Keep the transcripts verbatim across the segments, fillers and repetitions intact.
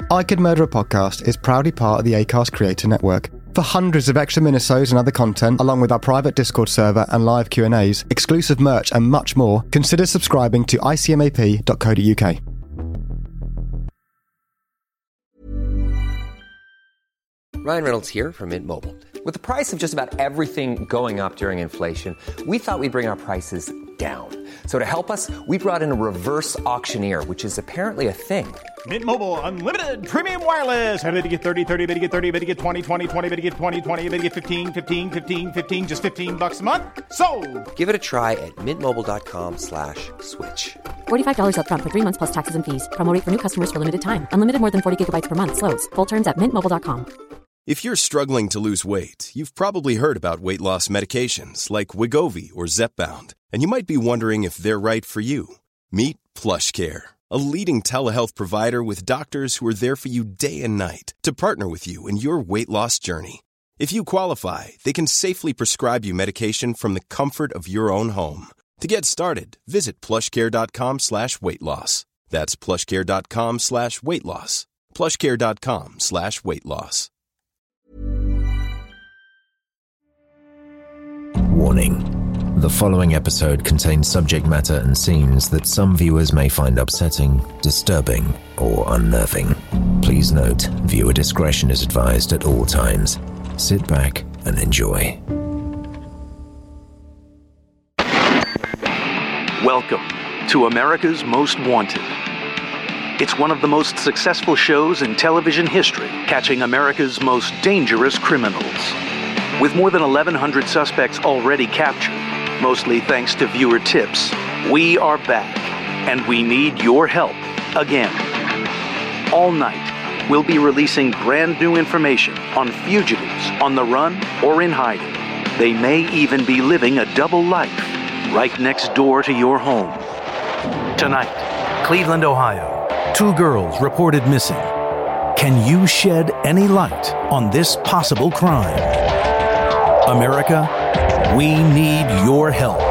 I Could Murder a Podcast is proudly part of the Acast Creator Network. For hundreds of extra minisodes and other content, along with our private Discord server and live Q and A's, exclusive merch and much more, consider subscribing to I C M A P dot co dot U K. Ryan Reynolds here from Mint Mobile. With the price of just about everything going up during inflation, we thought we'd bring our prices down. So to help us, we brought in a reverse auctioneer, which is apparently a thing. Mint Mobile Unlimited Premium Wireless. How to get thirty, thirty, how to get thirty, how to get twenty, twenty, twenty, how to get twenty, twenty, how to get fifteen, fifteen, fifteen, fifteen, just fifteen bucks a month? Sold! Give it a try at mintmobile.com slash switch. forty-five dollars up front for three months plus taxes and fees. Promo rate for new customers for limited time. Unlimited more than forty gigabytes per month. Slows full terms at mint mobile dot com. If you're struggling to lose weight, you've probably heard about weight loss medications like Wegovy or Zepbound, and you might be wondering if they're right for you. Meet PlushCare, a leading telehealth provider with doctors who are there for you day and night to partner with you in your weight loss journey. If you qualify, they can safely prescribe you medication from the comfort of your own home. To get started, visit plushcare.com slash weight loss. That's plushcare.com slash weight loss. plushcare.com slash weight loss. Warning. The following episode contains subject matter and scenes that some viewers may find upsetting, disturbing, or unnerving. Please note, viewer discretion is advised at all times. Sit back and enjoy. Welcome to America's Most Wanted. It's one of the most successful shows in television history, catching America's most dangerous criminals. With more than eleven hundred suspects already captured, mostly thanks to viewer tips, we are back, and we need your help again. All night, we'll be releasing brand new information on fugitives on the run or in hiding. They may even be living a double life right next door to your home. Tonight, Cleveland, Ohio, two girls reported missing. Can you shed any light on this possible crime? America, we need your help.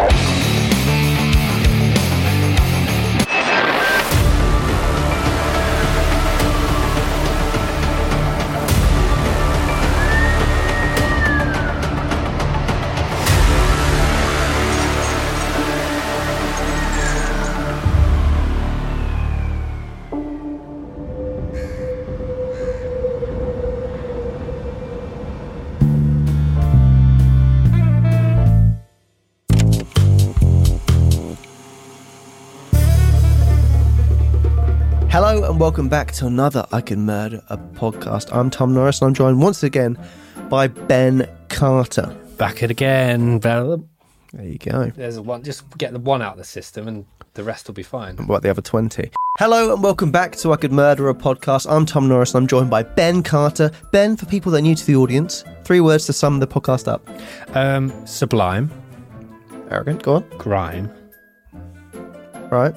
Hello and welcome back to another I Can Murder a Podcast. I'm Tom Norris and I'm joined once again by Ben Carter. Back it again, Bella. There you go. There's a one. Just get the one out of the system and the rest will be fine. What about the other twenty? Hello and welcome back to I Could Murder a Podcast. I'm Tom Norris and I'm joined by Ben Carter. Ben, for people that are new to the audience, three words to sum the podcast up. Um, sublime. Arrogant, go on. Grime. Right.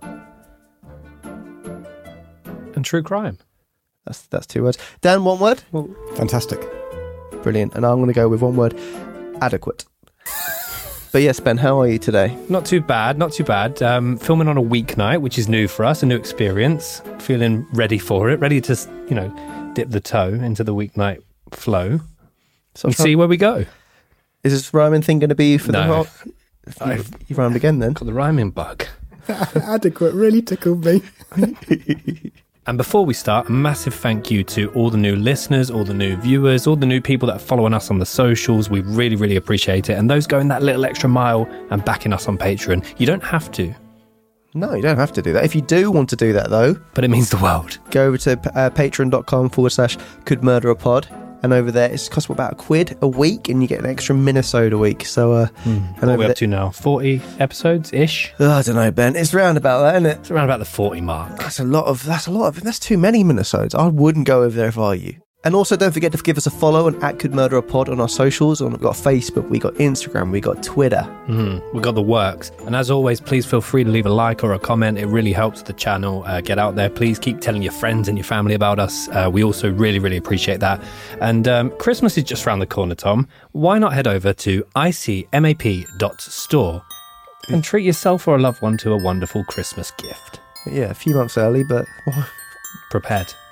And true crime. That's that's two words. Dan, one word? Well, fantastic. Brilliant. And I'm going to go with one word. Adequate. But yes, Ben, how are you today? Not too bad, not too bad. Um, filming on a weeknight, which is new for us, a new experience. Feeling ready for it, ready to, you know, dip the toe into the weeknight flow so and see where we go. Is this rhyming thing going to be for no. the whole... You, you rhymed again then. Got the rhyming bug. Adequate really tickled me. And before we start, a massive thank you to all the new listeners, all the new viewers, all the new people that are following us on the socials. We really, really appreciate it. And those going that little extra mile and backing us on Patreon. You don't have to. No, you don't have to do that. If you do want to do that, though... But it means the world. Go over to uh, patreon.com forward slash could murder a pod. And over there, it's costs about a quid a week, and you get an extra minisode a week. So, uh, mm. What are we up there, to now? forty episodes-ish? Oh, I don't know, Ben. It's round about that, isn't it? It's around about the forty mark. That's a lot of, that's a lot of, that's too many minisodes. I wouldn't go over there if I were you. And also, don't forget to give us a follow on at Could Murder a Pod on our socials. We've got Facebook, we got Instagram, we got Twitter. Mm, we got the works. And as always, please feel free to leave a like or a comment. It really helps the channel uh, get out there. Please keep telling your friends and your family about us. Uh, we also really, really appreciate that. And um, Christmas is just around the corner, Tom. Why not head over to I C M A P dot store and treat yourself or a loved one to a wonderful Christmas gift? Yeah, a few months early, but... Prepared.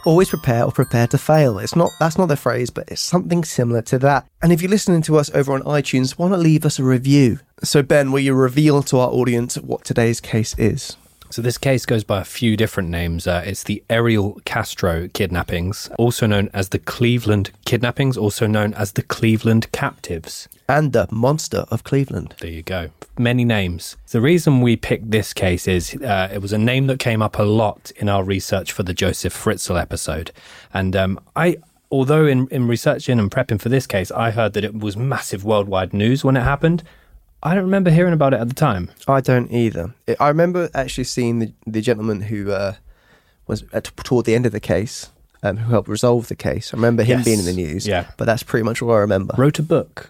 Always prepare or prepare to fail. It's not that's not the phrase, but it's something similar to that. And if you're listening to us over on iTunes, why not leave us a review? So Ben, will you reveal to our audience what today's case is? So this case goes by a few different names. Uh, it's the Ariel Castro kidnappings, also known as the Cleveland kidnappings, also known as the Cleveland captives. And the Monster of Cleveland. There you go. Many names. The reason we picked this case is uh, it was a name that came up a lot in our research for the Joseph Fritzl episode. And um, I, although in, in researching and prepping for this case, I heard that it was massive worldwide news when it happened. I don't remember hearing about it at the time. I don't either. I remember actually seeing the, the gentleman who uh, was at, toward the end of the case, um, who helped resolve the case. I remember him Yes. being in the news, Yeah. but that's pretty much all I remember. Wrote a book.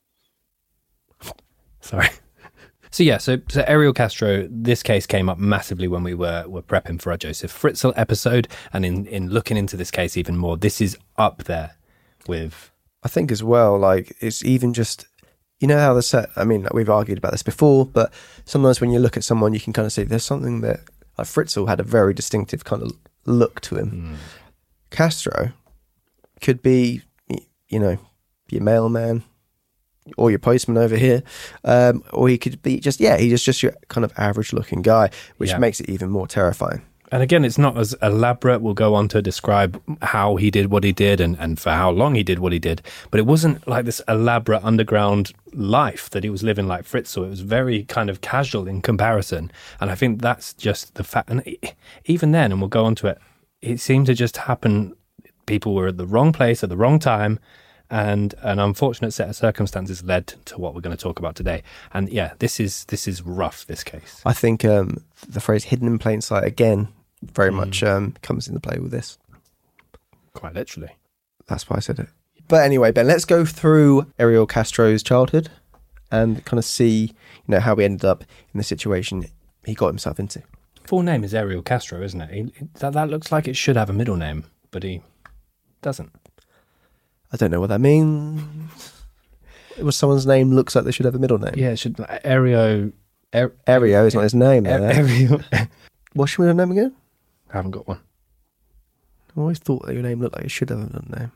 Sorry. So yeah, so, so Ariel Castro, this case came up massively when we were, were prepping for our Joseph Fritzl episode, and in, in looking into this case even more, this is up there with... I think as well, like, it's even just... You know how the set, I mean, we've argued about this before, but sometimes when you look at someone, you can kind of see there's something that, like Fritzl had a very distinctive kind of look to him. Mm. Castro could be, you know, your mailman or your postman over here, um, or he could be just, yeah, he's just your kind of average looking guy, which yeah. makes it even more terrifying. And again, it's not as elaborate. We'll go on to describe how he did what he did and, and for how long he did what he did. But it wasn't like this elaborate underground life that he was living like Fritzl. It was very kind of casual in comparison. And I think that's just the fact. And even then, and we'll go on to it, it seemed to just happen. People were at the wrong place at the wrong time. And an unfortunate set of circumstances led to what we're going to talk about today. And yeah, this is this is rough, this case. I think um, the phrase hidden in plain sight, again, very mm. much um, comes into play with this. Quite literally. That's why I said it. But anyway, Ben, let's go through Ariel Castro's childhood and kind of see, you know, how he ended up in the situation he got himself into. Full name is Ariel Castro, isn't it? He, that, that looks like it should have a middle name, but he doesn't. I don't know what that means. It was someone's name looks like they should have a middle name. Yeah, it should. Ario. Er, Ario is not his name. Er, Ariel. What's your middle name again? I haven't got one. I always thought that your name looked like it should have a middle name.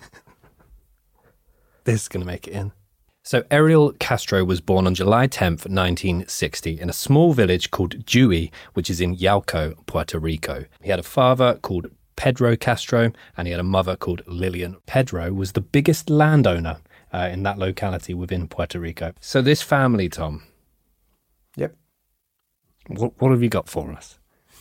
This is going to make it in. So Ariel Castro was born on July tenth, nineteen sixty, in a small village called Dewey, which is in Yauco, Puerto Rico. He had a father called Pedro Castro, and he had a mother called Lillian. Pedro was the biggest landowner uh, in that locality within Puerto Rico. So this family, Tom. Yep. What, what have you got for us?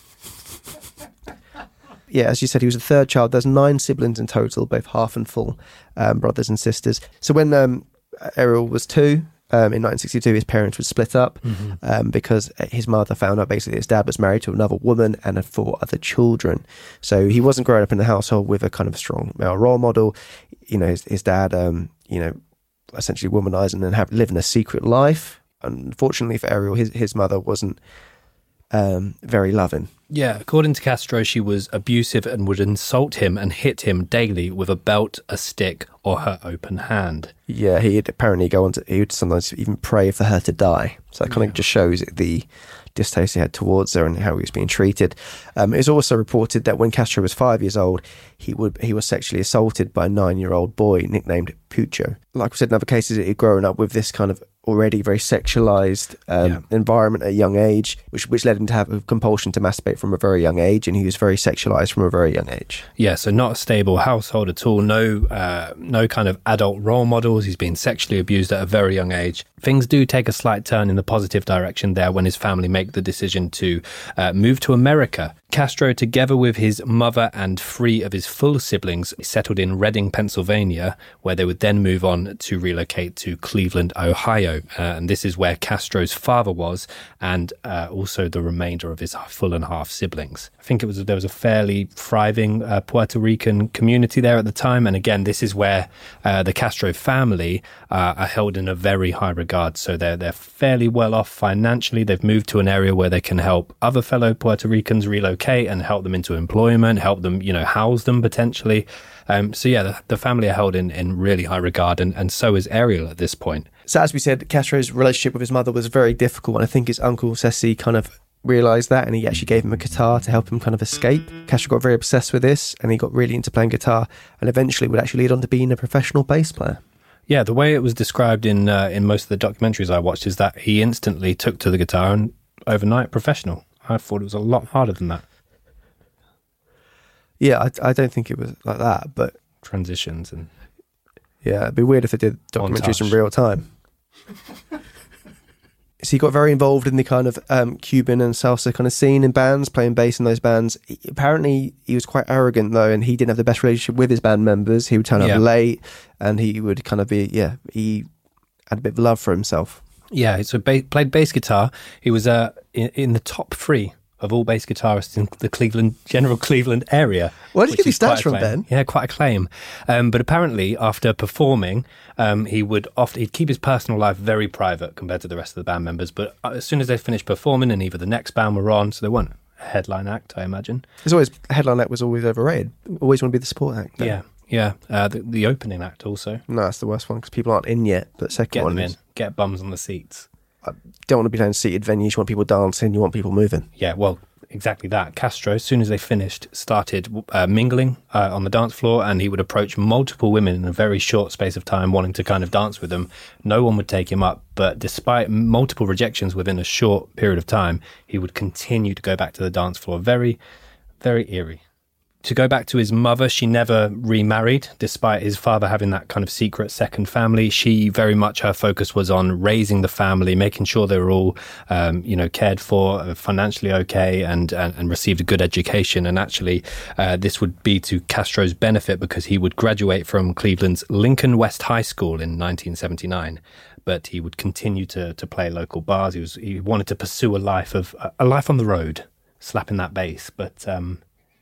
Yeah, as you said, he was the third child. There's nine siblings in total, both half and full um, brothers and sisters. So when um, Ariel was two, um, in nineteen sixty-two, his parents would split up mm-hmm. um, because his mother found out basically his dad was married to another woman and had four other children. So he wasn't growing up in a household with a kind of strong male role model. You know, his, his dad, um, you know, essentially womanizing and have, living a secret life. Unfortunately for Ariel, his, his mother wasn't um, very loving. Yeah, according to Castro, she was abusive and would insult him and hit him daily with a belt, a stick, or her open hand. Yeah, he'd apparently go on to, he would sometimes even pray for her to die. So that kind yeah. of just shows the distaste he had towards her and how he was being treated. Um, it was also reported that when Castro was five years old, he would he was sexually assaulted by a nine-year-old boy nicknamed Pucho. Like we said in other cases, he'd grown up with this kind of already very sexualized um, yeah. environment at a young age, which which led him to have a compulsion to masturbate from a very young age, and he was very sexualized from a very young age. Yeah, so not a stable household at all, no uh, no kind of adult role models. He's been sexually abused at a very young age. Things do take a slight turn in the positive direction there when his family make the decision to uh, move to America. Castro, together with his mother and three of his full siblings, settled in Reading, Pennsylvania, where they would then move on to relocate to Cleveland, Ohio. Uh, and this is where Castro's father was, and uh, also the remainder of his full and half siblings. I think it was there was a fairly thriving uh, Puerto Rican community there at the time. And again, this is where uh, the Castro family uh, are held in a very high regard. So they're, they're fairly well off financially. They've moved to an area where they can help other fellow Puerto Ricans relocate and help them into employment, help them, you know, house them potentially. Um, so yeah, the, the family are held in, in really high regard, and, and so is Ariel at this point. So as we said, Castro's relationship with his mother was very difficult, and I think his uncle Ceci kind of realised that, and he actually gave him a guitar to help him kind of escape. Castro got very obsessed with this, and he got really into playing guitar, and eventually would actually lead on to being a professional bass player. Yeah, the way it was described in uh, in most of the documentaries I watched is that he instantly took to the guitar and overnight professional. I thought it was a lot harder than that. Yeah, I, I don't think it was like that, but... Transitions and... Yeah, it'd be weird if they did documentaries Montage. in real time. So he got very involved in the kind of um, Cuban and salsa kind of scene in bands, playing bass in those bands. He, apparently, he was quite arrogant, though, and he didn't have the best relationship with his band members. He would turn up Yeah. late, and he would kind of be, yeah, he had a bit of love for himself. Yeah, so ba- played bass guitar. He was uh, in, in the top three of all bass guitarists in the Cleveland, general Cleveland area. Where did you which get these is quite stats from, a claim. Ben? Yeah, quite a claim. Um, but apparently, after performing, um, he would often he'd keep his personal life very private compared to the rest of the band members. But as soon as they finished performing, and either the next band were on, so they weren't a headline act, I imagine. There's always headline act was always overrated. Always want to be the support act. Ben. Yeah, yeah. Uh, the, the opening act also. No, that's the worst one because people aren't in yet. But the second Get one them is in. Get bums on the seats. don't want to be down seated venues. You want people dancing. You want people moving. Yeah, well, exactly that. Castro, as soon as they finished, started uh, mingling uh, on the dance floor, and he would approach multiple women in a very short space of time, wanting to kind of dance with them. No one would take him up, but despite multiple rejections within a short period of time, he would continue to go back to the dance floor. Very, very eerie. To go back to his mother, she never remarried, despite his father having that kind of secret second family. She very much, her focus was on raising the family, making sure they were all, um, you know, cared for, uh, financially okay, and, and, and received a good education. And actually, uh, this would be to Castro's benefit because he would graduate from Cleveland's Lincoln West High School in nineteen seventy-nine. But he would continue to to play local bars. He was he wanted to pursue a life of a life on the road, slapping that bass. But um,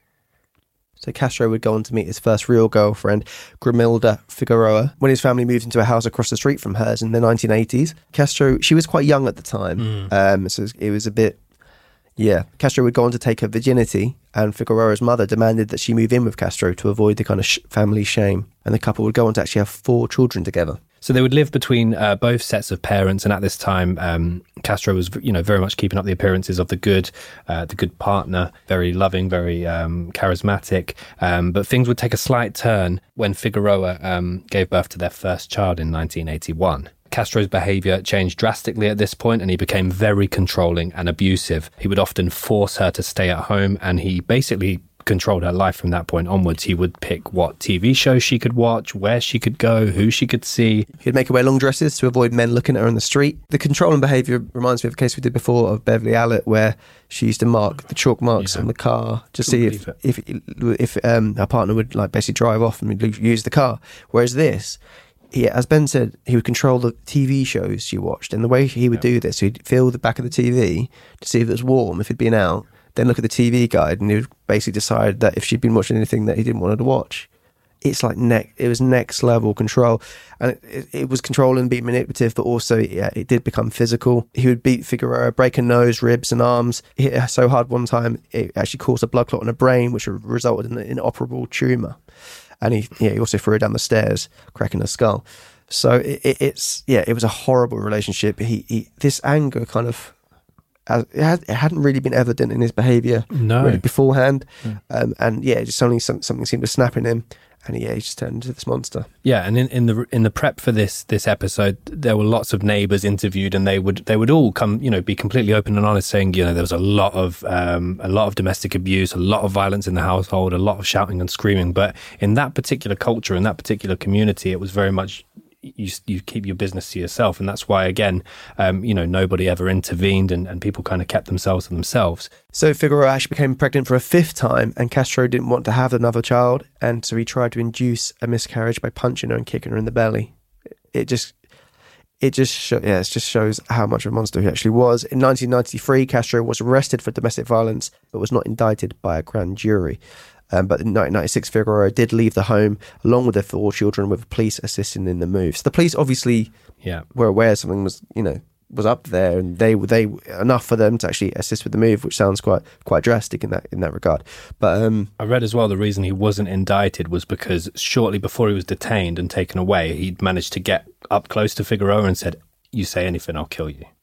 So Castro would go on to meet his first real girlfriend, Grimilda Figueroa, when his family moved into a house across the street from hers in the nineteen eighties. Castro, she was quite young at the time, mm. um, so it was a bit, yeah. Castro would go on to take her virginity, and Figueroa's mother demanded that she move in with Castro to avoid the kind of sh- family shame, and the couple would go on to actually have four children together. So they would live between uh, both sets of parents, and at this time, um, Castro was, you know, very much keeping up the appearances of the good, uh, the good partner, very loving, very um, charismatic. Um, but things would take a slight turn when Figueroa um, gave birth to their first child in nineteen eighty-one. Castro's behaviour changed drastically at this point, and he became very controlling and abusive. He would often force her to stay at home, and he basically controlled her life from that point onwards. He would pick what T V shows she could watch, where she could go, who she could see. He'd make her wear long dresses to avoid men looking at her on the street. The controlling behaviour reminds me of a case we did before of Beverly Allett, where she used to mark the chalk marks yeah. on the car to see if if if um, her partner would like basically drive off and use the car. Whereas this, he, as Ben said, he would control the T V shows she watched, and the way he would yeah. do this, he'd feel the back of the T V to see if it was warm, if it'd been out. Then look at the T V guide, and he would basically decide that if she'd been watching anything that he didn't want her to watch. It's like neck, it was next level control, and it, it, it was control and being manipulative, but also yeah, it did become physical. He would beat Figueroa, break her nose, ribs, and arms. He hit her so hard one time it actually caused a blood clot in her brain, which resulted in an inoperable tumour. And he, yeah, he also threw her down the stairs, cracking her skull. So it, it, it's yeah, it was a horrible relationship. He, he this anger kind of. As it, had, it hadn't really been evident in his behaviour no. really beforehand, yeah. Um, and yeah, just suddenly some, something seemed to snap in him, and yeah, he just turned into this monster. Yeah, and in, in the in the prep for this this episode, there were lots of neighbours interviewed, and they would they would all come, you know, be completely open and honest, saying, you know, there was a lot of um, a lot of domestic abuse, a lot of violence in the household, a lot of shouting and screaming. But in that particular culture, in that particular community, it was very much. You you keep your business to yourself, and that's why again, um, you know, nobody ever intervened, and, and people kind of kept themselves to themselves. So Figueroa actually became pregnant for a fifth time, and Castro didn't want to have another child, and so he tried to induce a miscarriage by punching her and kicking her in the belly. It just, it just, show, yeah, it just shows how much of a monster he actually was. In nineteen ninety-three, Castro was arrested for domestic violence, but was not indicted by a grand jury. Um, but in nineteen ninety-six, Figueroa did leave the home along with their four children, with police assisting in the move. So the police obviously yeah. were aware something was, you know, was up there, and they were they enough for them to actually assist with the move, which sounds quite quite drastic in that in that regard. But um, I read as well the reason he wasn't indicted was because shortly before he was detained and taken away, he'd managed to get up close to Figueroa and said, "You say anything, I'll kill you."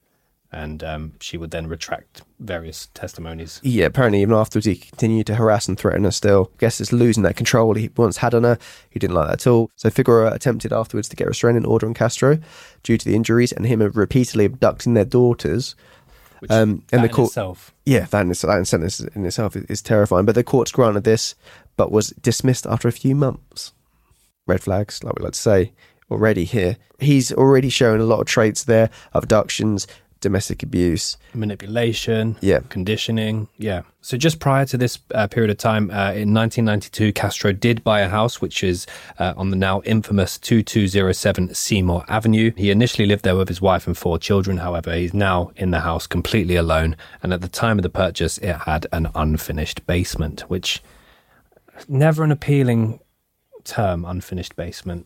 And um, she would then retract various testimonies. Yeah, apparently even afterwards he continued to harass and threaten her still. I guess it's losing that control he once had on her. He didn't like that at all. So Figueroa attempted afterwards to get a restraining order on Castro due to the injuries and him repeatedly abducting their daughters. Which, um, and that the in court, itself. Yeah, that in, that in sentence in itself is, is terrifying. But the courts granted this, but was dismissed after a few months. Red flags, like we like to say, already here. He's already shown a lot of traits there, abductions, domestic abuse, manipulation, yeah, conditioning, yeah. So just prior to this uh, period of time, uh, in nineteen ninety-two, Castro did buy a house, which is uh, on the now infamous two two zero seven Seymour Avenue. He initially lived there with his wife and four children. However, he's now in the house completely alone. And at the time of the purchase, it had an unfinished basement, which never an appealing term, unfinished basement.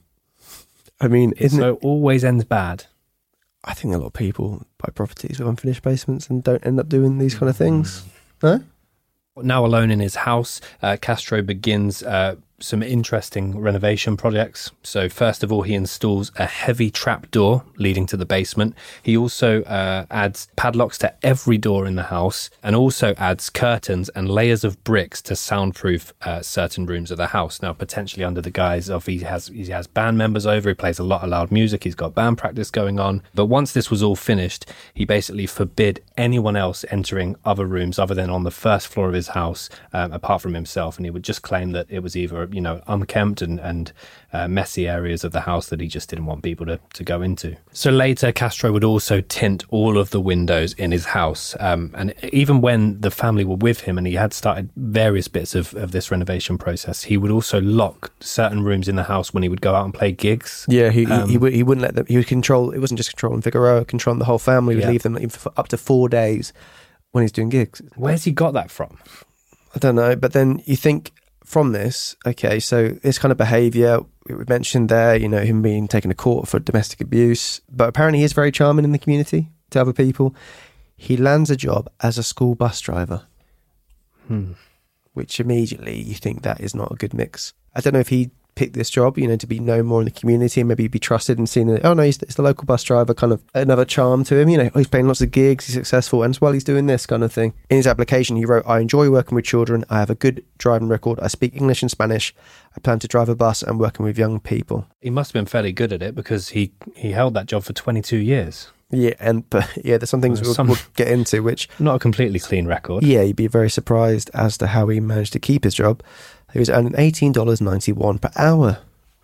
I mean, isn't so it always ends bad. I think a lot of people buy properties with unfinished basements and don't end up doing these kind of things. No? Now alone in his house, uh, Castro begins uh, some interesting renovation projects. So first of all, he installs a heavy trap door leading to the basement. He also uh, adds padlocks to every door in the house and also adds curtains and layers of bricks to soundproof uh, certain rooms of the house. Now, potentially under the guise of he has he has band members over, he plays a lot of loud music, he's got band practice going on. But once this was all finished, he basically forbid anyone else entering other rooms other than on the first floor of his house, um, apart from himself. And he would just claim that it was either, you know, unkempt and, and uh, messy areas of the house that he just didn't want people to, to go into. So later, Castro would also tint all of the windows in his house. Um, and even when the family were with him and he had started various bits of, of this renovation process, he would also lock certain rooms in the house when he would go out and play gigs. Yeah, he um, he, he, would, he wouldn't let them, he would control, it wasn't just controlling Figueroa, controlling the whole family. He would yeah. leave them even for up to four days when he's doing gigs. Where's he got that from? I don't know, but then you think from this, okay, so this kind of behaviour, we mentioned there, you know, him being taken to court for domestic abuse, but apparently he is very charming in the community to other people. He lands a job as a school bus driver, hmm. which immediately you think that is not a good mix. I don't know if he picked this job, you know, to be known more in the community and maybe be trusted and seen that, oh no, he's, he's the local bus driver, kind of another charm to him, you know, oh, he's playing lots of gigs, he's successful, and as well he's doing this kind of thing. In his application he wrote, I enjoy working with children, I have a good driving record, I speak English and Spanish, I plan to drive a bus and working with young people. He must have been fairly good at it because he, he held that job for twenty-two years. Yeah, and but yeah, there's some things There's we'll, some- we'll get into, which Not a completely clean record. yeah, you'd be very surprised as to how he managed to keep his job. He was earning eighteen dollars ninety-one per hour.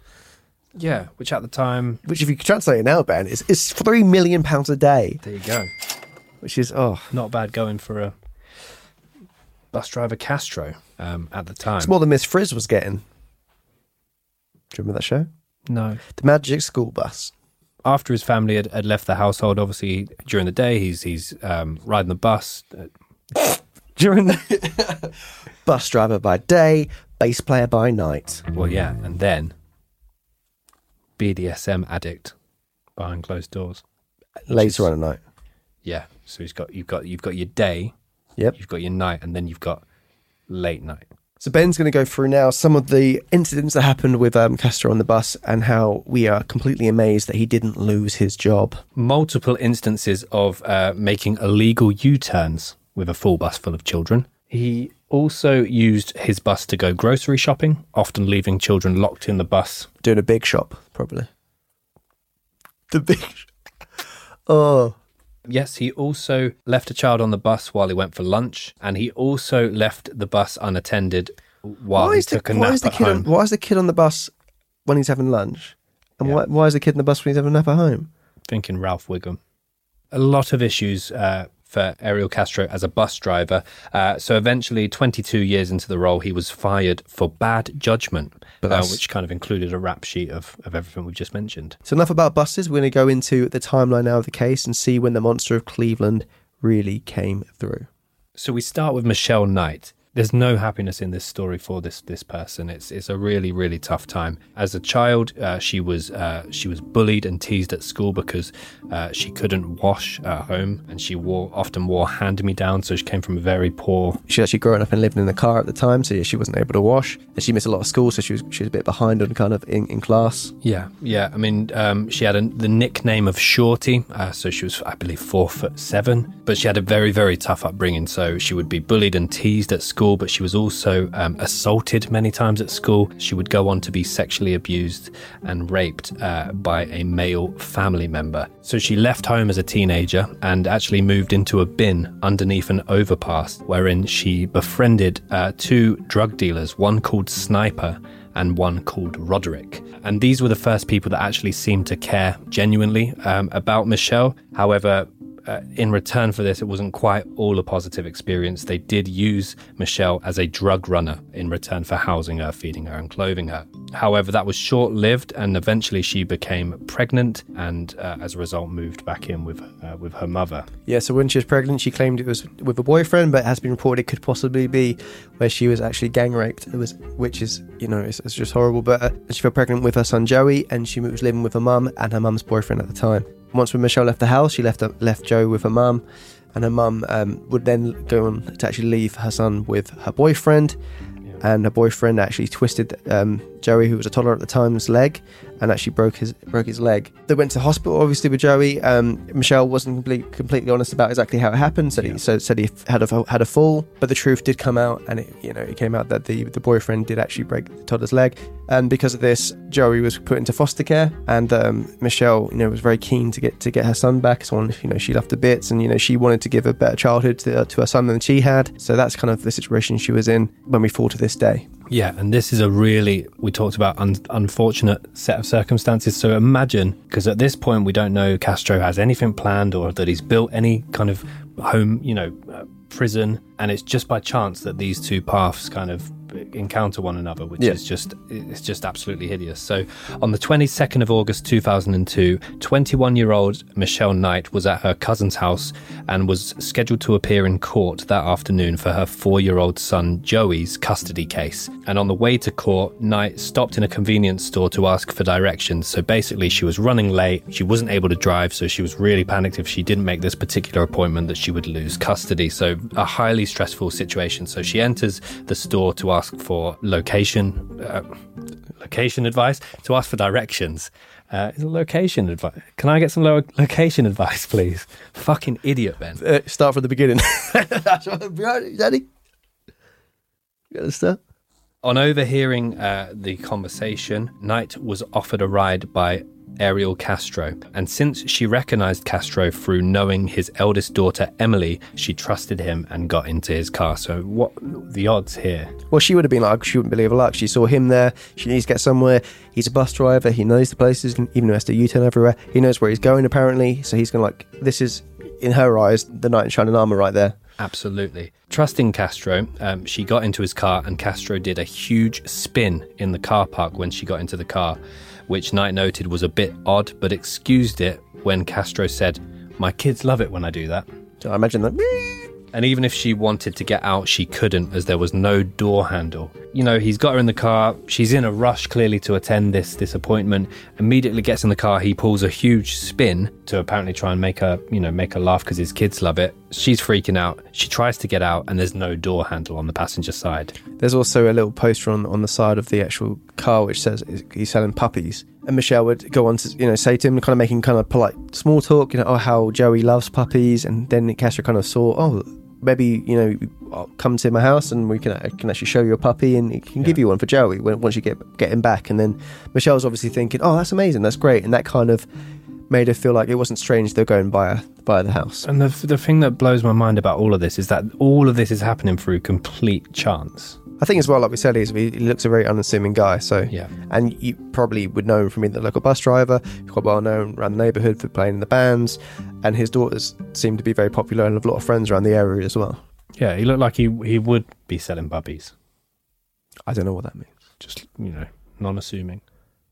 Yeah, which at the time... Which, if you translate it now, Ben, is, is three million pounds a day. There you go. Which is, oh. Not bad going for a bus driver Castro um, at the time. It's more than Miss Frizz was getting. Do you remember that show? No. The Magic School Bus. After his family had, had left the household, obviously, during the day, he's he's um, riding the bus. During the... Bus driver by day, bass player by night. Well, yeah, and then B D S M addict behind closed doors. Later on at night. Yeah, so he's got you've got you've got your day, Yep. you've got your night, and then you've got late night. So Ben's going to go through now some of the incidents that happened with um, Castro on the bus and how we are completely amazed that he didn't lose his job. Multiple instances of uh, making illegal U-turns with a full bus full of children. He also used his bus to go grocery shopping, often leaving children locked in the bus. Doing a big shop, probably. The big shop. Oh. Yes, he also left a child on the bus while he went for lunch, and he also left the bus unattended while why he is the, took a why nap is the at kid home. on, Why is the kid on the bus when he's having lunch? And Yeah. why, why is the kid on the bus when he's having a nap at home? Thinking Ralph Wiggum. A lot of issues uh, for Ariel Castro as a bus driver. Uh, so eventually, twenty-two years into the role, he was fired for bad judgment, But uh, that's- which kind of included a rap sheet of, of everything we've just mentioned. So enough about buses. We're going to go into the timeline now of the case and see when the monster of Cleveland really came through. So we start with Michelle Knight. there's no happiness in this story for this this person. It's it's a really really tough time. As a child, uh, she was uh, she was bullied and teased at school because uh, she couldn't wash at home, and she wore often wore hand-me-downs. So she came from a very poor. She actually growing up and living in the car at the time, so yeah, she wasn't able to wash, and she missed a lot of school, so she was she was a bit behind on kind of in, in class. Yeah, yeah. I mean, um, she had a, the nickname of Shorty, uh, so she was, I believe, four foot seven, but she had a very very tough upbringing. So she would be bullied and teased at school, but she was also um, assaulted many times at school. She would go on to be sexually abused and raped uh, by a male family member. So she left home as a teenager and actually moved into a bin underneath an overpass, wherein she befriended uh, two drug dealers, one called Sniper and one called Roderick. And these were the first people that actually seemed to care genuinely um, about Michelle. However, Uh, in return for this, it wasn't quite all a positive experience. They did use Michelle as a drug runner in return for housing her, feeding her and clothing her. However, that was short-lived, and eventually she became pregnant and uh, as a result moved back in with uh, with her mother. Yeah, so when she was pregnant, she claimed it was with a boyfriend, but it has been reported it could possibly be where she was actually gang raped. It was, which is, you know, it's, it's just horrible. But uh, she fell pregnant with her son Joey, and she was living with her mum and her mum's boyfriend at the time. Once when Michelle left the house, she left left Joe with her mum, and her mum um, would then go on to actually leave her son with her boyfriend. Yeah. And her boyfriend actually twisted um, Joey, who was a toddler at the time's leg, and actually broke his broke his leg. They went to hospital, obviously, with Joey. Um, Michelle wasn't completely, completely honest about exactly how it happened. Said yeah. he so said he had a had a fall, but the truth did come out, and it, you know, it came out that the the boyfriend did actually break the toddler's leg. And because of this, Joey was put into foster care, and um, Michelle, you know, was very keen to get to get her son back. Someone, you know, she loved to bits, and you know, she wanted to give a better childhood to, to her son than she had. So that's kind of the situation she was in when we fall to this day. Yeah, and this is a really, we talked about un- unfortunate set of circumstances. So imagine, because at this point we don't know Castro has anything planned or that he's built any kind of home, you know, uh, prison, and it's just by chance that these two paths kind of encounter one another, which yeah. is just it's just absolutely hideous. So on the twenty-second of August two thousand two, twenty-one year old Michelle Knight was at her cousin's house and was scheduled to appear in court that afternoon for her four year old son Joey's custody case. And on the way to court, Knight stopped in a convenience store to ask for directions. So basically she was running late, she wasn't able to drive, so she was really panicked if she didn't make this particular appointment that she would lose custody. So a highly stressful situation. So she enters the store to ask for location uh, location advice, to ask for directions. Uh, location advice. Can I get some lo- location advice, please? Fucking idiot, Ben. Uh, start from the beginning. That's right, Daddy. You got to start. On overhearing uh, the conversation, Knight was offered a ride by Ariel Castro, and since she recognised Castro through knowing his eldest daughter Emily, she trusted him and got into his car. So what the odds here? Well, she would have been like, she wouldn't believe her luck. She saw him there, she needs to get somewhere, he's a bus driver, he knows the places, even though he has to U-turn everywhere, he knows where he's going apparently, so he's going to like, this is, in her eyes, the knight in shining armour right there. Absolutely. Trusting Castro, um, she got into his car, and Castro did a huge spin in the car park when she got into the car, which Knight noted was a bit odd, but excused it when Castro said, "My kids love it when I do that." So I imagine that. And even if she wanted to get out, she couldn't, as there was no door handle. You know, he's got her in the car. She's in a rush, clearly, to attend this this appointment. Immediately gets in the car. He pulls a huge spin to apparently try and make her, you know, make her laugh because his kids love it. She's freaking out. She tries to get out, and there's no door handle on the passenger side. There's also a little poster on, on the side of the actual car which says he's selling puppies. And Michelle would go on to, you know, say to him, kind of making kind of polite small talk, you know, oh, how Joey loves puppies. And then Castro kind of saw, oh, maybe, you know, I'll come to my house and we can I can actually show you a puppy and he can yeah. give you one for Joey when, once you get get him back. And then Michelle's obviously thinking, oh, that's amazing, that's great. And that kind of made her feel like it wasn't strange they're going by by the house. And the the thing that blows my mind about all of this is that all of this is happening through complete chance. I think as well, like we said, he's, he looks a very unassuming guy. So yeah, and you probably would know him from being the local bus driver, quite well known around the neighbourhood for playing in the bands, and his daughters seem to be very popular and have a lot of friends around the area as well. Yeah, he looked like he he would be selling puppies. I don't know what that means. Just, you know, non-assuming.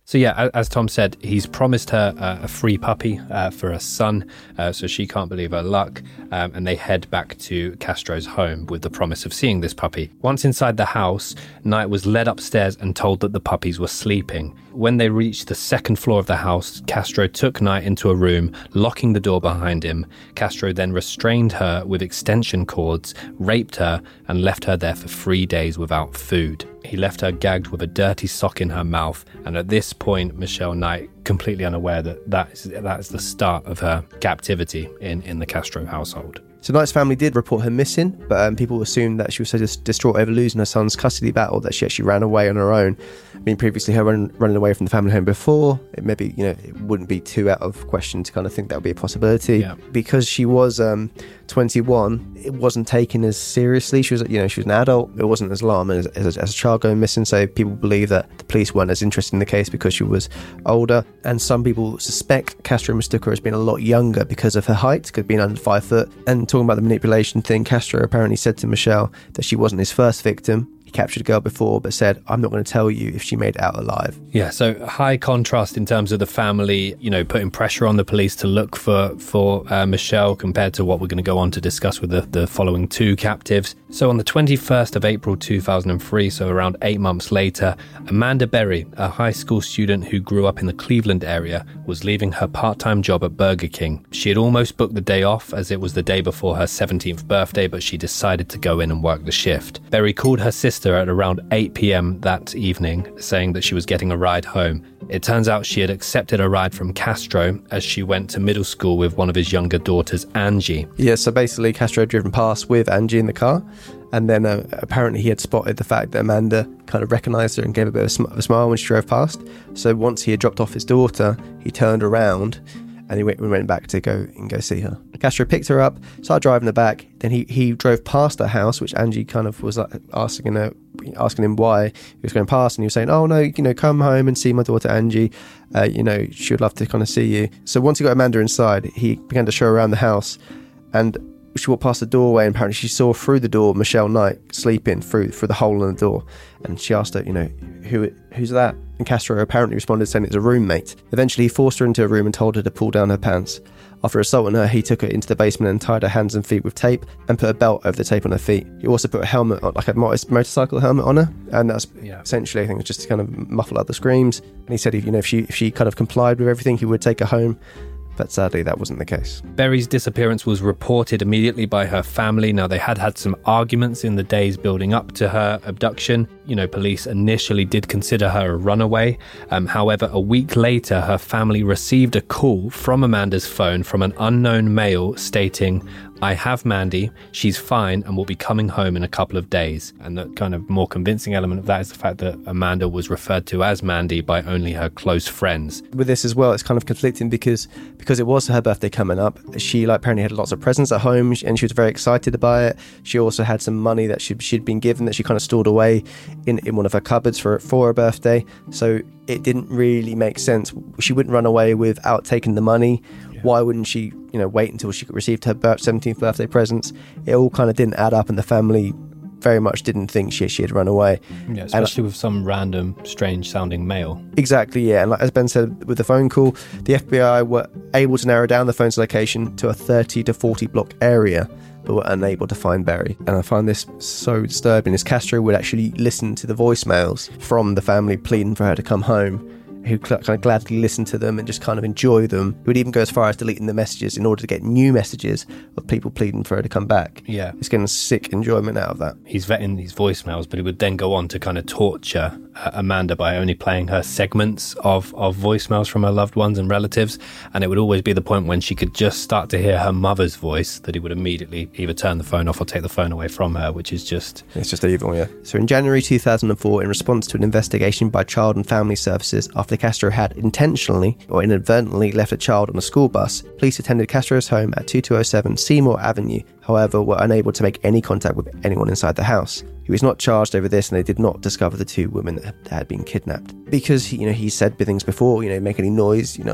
So yeah, as Tom said, he's promised her uh, a free puppy uh, for her son, uh, so she can't believe her luck, um, and they head back to Castro's home with the promise of seeing this puppy. Once inside the house, Knight was led upstairs and told that the puppies were sleeping. When they reached the second floor of the house, Castro took Knight into a room, locking the door behind him. Castro then restrained her with extension cords, raped her, and left her there for three days without food. He left her gagged with a dirty sock in her mouth, and at this point, Michelle Knight, completely unaware that that is, that is the start of her captivity in, in the Castro household. So Knight's family did report her missing, but um, people assumed that she was so dis- distraught over losing her son's custody battle that she actually ran away on her own. I mean, previously her run, running away from the family home before, it maybe, you know, it wouldn't be too out of question to kind of think that would be a possibility. Yeah. Because she was um, twenty-one, it wasn't taken as seriously. She was, you know, she was an adult. It wasn't as alarming as, as, as a child going missing. So people believe that the police weren't as interested in the case because she was older. And some people suspect Castro mistook her as being a lot younger because of her height, could being under five foot. And talking about the manipulation thing, Castro apparently said to Michelle that she wasn't his first victim. He captured a girl before, but said, I'm not going to tell you if she made it out alive. Yeah, so high contrast in terms of the family, you know, putting pressure on the police to look for, for uh, Michelle compared to what we're going to go on to discuss with the, the following two captives. So on the twenty-first of April two thousand three, so around eight months later, Amanda Berry, a high school student who grew up in the Cleveland area, was leaving her part-time job at Burger King. She had almost booked the day off as it was the day before her seventeenth birthday, but she decided to go in and work the shift. Berry called her sister at around eight p.m. that evening, saying that she was getting a ride home. It turns out she had accepted a ride from Castro as she went to middle school with one of his younger daughters, Angie. Yeah, so basically Castro had driven past with Angie in the car, and then uh, apparently he had spotted the fact that Amanda kind of recognised her and gave a bit of a, sm- of a smile when she drove past. So once he had dropped off his daughter, he turned around and he went, we went back to go and go see her. Castro picked her up, started driving her back. Then he, he drove past her house, which Angie kind of was like asking her, asking him why he was going past, and he was saying, "Oh no, you know, come home and see my daughter Angie. Uh, you know, she would love to kind of see you." So once he got Amanda inside, he began to show her around the house, and she walked past the doorway, and apparently she saw through the door Michelle Knight sleeping through through the hole in the door, and she asked her, you know, who who's that? And Castro apparently responded saying it was a roommate. Eventually he forced her into a room and told her to pull down her pants. After assaulting her, he took her into the basement and tied her hands and feet with tape and put a belt over the tape on her feet. He also put a helmet, on, like a motorcycle helmet on her, and that's yeah. essentially, I think, it was just to kind of muffle out the screams. And he said, if, you know, if she if she kind of complied with everything, he would take her home. But sadly, that wasn't the case. Berry's disappearance was reported immediately by her family. Now, they had had some arguments in the days building up to her abduction. You know, police initially did consider her a runaway. Um, however, a week later, her family received a call from Amanda's phone from an unknown male stating, "I have Mandy, she's fine and will be coming home in a couple of days." And the kind of more convincing element of that is the fact that Amanda was referred to as Mandy by only her close friends. With this as well, it's kind of conflicting because because it was her birthday coming up. She like apparently had lots of presents at home and she was very excited by it. She also had some money that she, she'd been given that she kind of stored away in, in one of her cupboards for, for her birthday. So it didn't really make sense. She wouldn't run away without taking the money. Yeah. Why wouldn't she, you know, wait until she received her seventeenth birthday presents? It all kind of didn't add up, and the family very much didn't think she she had run away. Yeah, especially and, with some random, strange-sounding male. Exactly, yeah. And like, as Ben said, with the phone call, the F B I were able to narrow down the phone's location to a thirty to forty block area, but were unable to find Berry. And I find this so disturbing, as Castro would actually listen to the voicemails from the family pleading for her to come home, who kind of gladly listen to them and just kind of enjoy them. He would even go as far as deleting the messages in order to get new messages of people pleading for her to come back. Yeah. He's getting sick enjoyment out of that. He's vetting these voicemails, but he would then go on to kind of torture uh, Amanda by only playing her segments of, of voicemails from her loved ones and relatives. And it would always be the point when she could just start to hear her mother's voice that he would immediately either turn the phone off or take the phone away from her, which is just... It's just evil, yeah. So in January two thousand four, in response to an investigation by Child and Family Services after Castro had intentionally or inadvertently left a child on a school bus, police attended Castro's home at twenty-two oh seven Seymour Avenue, however were unable to make any contact with anyone inside the house. He was not charged over this, and they did not discover the two women that had been kidnapped. Because, you know, he said things before, you know, make any noise, you know,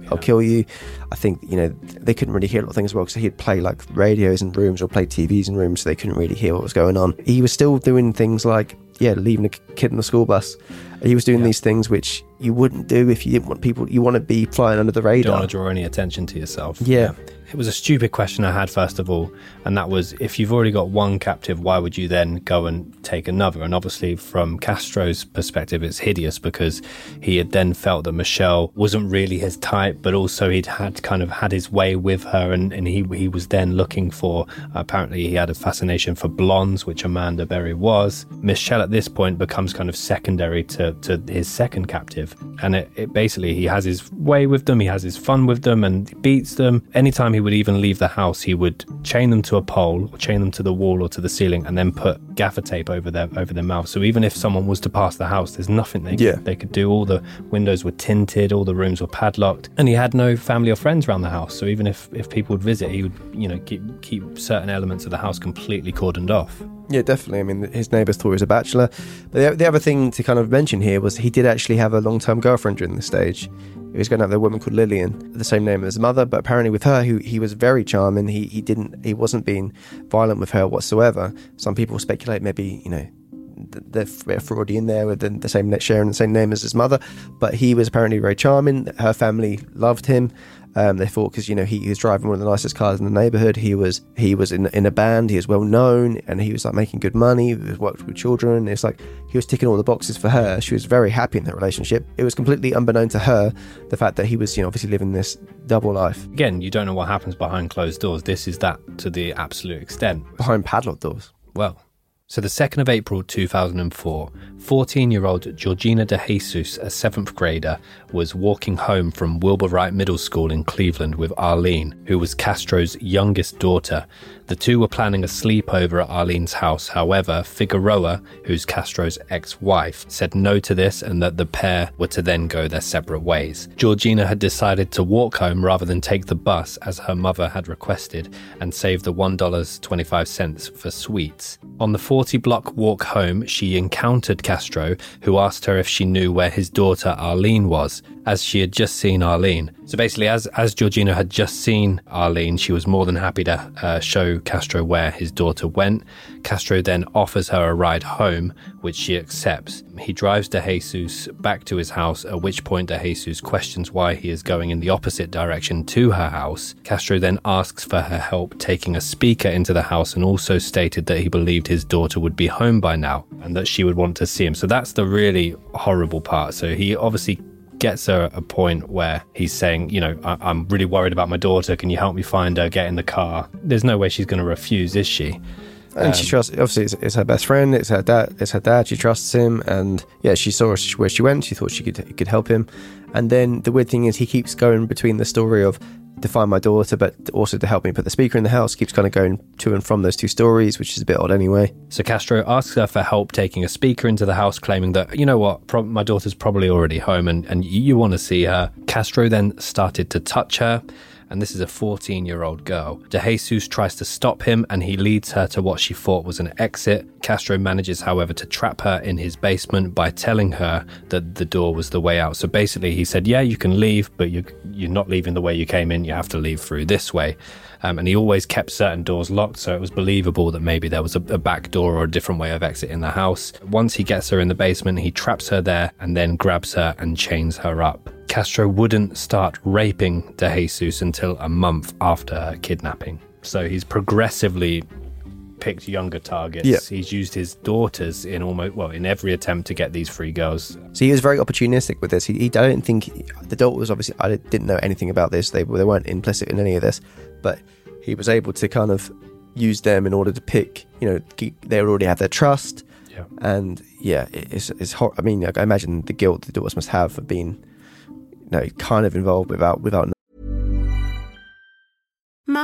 I'll kill you. I think, you know, they couldn't really hear a lot of things as well because he'd play like radios in rooms or play T Vs in rooms, so they couldn't really hear what was going on. He was still doing things like, yeah, leaving a kid on the school bus. He was doing yeah. these things which you wouldn't do if you didn't want people, you want to be flying under the radar. You don't want to draw any attention to yourself. Yeah. It was a stupid question I had, first of all, and that was, if you've already got one captive, why would you then go and take another? And obviously from Castro's perspective, it's hideous because he had then felt that Michelle wasn't really his type, but also he'd had kind of had his way with her, and, and he he was then looking for, apparently he had a fascination for blondes, which Amanda Berry was. Michelle at this point becomes kind of secondary to, to his second captive, and it, it basically, he has his way with them, he has his fun with them, and beats them. Anytime he would even leave the house, he would chain them to a pole or chain them to the wall or to the ceiling and then put gaffer tape over their over their mouth. So even if someone was to pass the house, there's nothing they, yeah. could, they could do. All the windows were tinted, all the rooms were padlocked, and he had no family or friends around the house. So even if, if people would visit, he would, you know, keep, keep certain elements of the house completely cordoned off. Yeah, definitely. I mean, his neighbours thought he was a bachelor. But the, the other thing to kind of mention here was he did actually have a long-term girlfriend during this stage. He was going to have a woman called Lillian, the same name as his mother, but apparently with her, he, he was very charming. He he didn't he wasn't being violent with her whatsoever. Some people speculate maybe, you know, they're Freudian there with the, the same sharing the same name as his mother, but he was apparently very charming. Her family loved him. Um, they thought, because, you know, he, he was driving one of the nicest cars in the neighbourhood. He was he was in in a band. He was well known, and he was like making good money. He worked with children. It's like he was ticking all the boxes for her. She was very happy in that relationship. It was completely unbeknown to her, the fact that he was, you know, obviously living this double life. Again, you don't know what happens behind closed doors. This is that to the absolute extent. Behind padlocked doors. Well. So the second of April two thousand four, fourteen-year-old Georgina De Jesus, a seventh grader, was walking home from Wilbur Wright Middle School in Cleveland with Arlene, who was Castro's youngest daughter. The two were planning a sleepover at Arlene's house. However, Figueroa, who's Castro's ex-wife, said no to this and that the pair were to then go their separate ways. Georgina had decided to walk home rather than take the bus, as her mother had requested, and save the one dollar and twenty-five cents for sweets. On the forty-block walk home, she encountered Castro, who asked her if she knew where his daughter Arlene was, as she had just seen Arlene. So basically, as, as Georgina had just seen Arlene, she was more than happy to uh, show Castro where his daughter went. Castro then offers her a ride home, which she accepts. He drives De Jesus back to his house, at which point De Jesus questions why he is going in the opposite direction to her house. Castro then asks for her help taking a speaker into the house, and also stated that he believed his daughter would be home by now and that she would want to see him. So that's the really horrible part. So he obviously gets her at a point where he's saying, you know, I- I'm really worried about my daughter. Can you help me find her? Get in the car. There's no way she's going to refuse, is she? And um, she trusts, obviously, it's, it's her best friend. It's her dad. It's her dad. She trusts him, and yeah, she saw where she went. She thought she could could help him. And then the weird thing is, he keeps going between the story of to find my daughter, but also to help me put the speaker in the house. Keeps kind of going to and from those two stories, which is a bit odd anyway. So Castro asks her for help taking a speaker into the house, claiming that, you know what, pro- my daughter's probably already home and, and you, you want to see her. Castro then started to touch her, and this is a fourteen-year-old girl. De Jesus tries to stop him, and he leads her to what she thought was an exit. Castro manages, however, to trap her in his basement by telling her that the door was the way out. So basically, he said, yeah, you can leave, but you're, you're not leaving the way you came in. You have to leave through this way. Um, and he always kept certain doors locked, so it was believable that maybe there was a, a back door or a different way of exiting the house. Once he gets her in the basement, he traps her there and then grabs her and chains her up. Castro wouldn't start raping De Jesus until a month after her kidnapping. So he's progressively picked younger targets. Yeah. He's used his daughters in almost, well, in every attempt to get these three girls. So he was very opportunistic with this. He, he I don't think, the daughters, obviously, I didn't know anything about this. They, they weren't implicit in any of this. But he was able to kind of use them in order to pick, you know, keep, they already have their trust. Yeah. And yeah, it's, it's hor- I mean, I imagine the guilt the daughters must have for being, you know, kind of involved without, without. Mom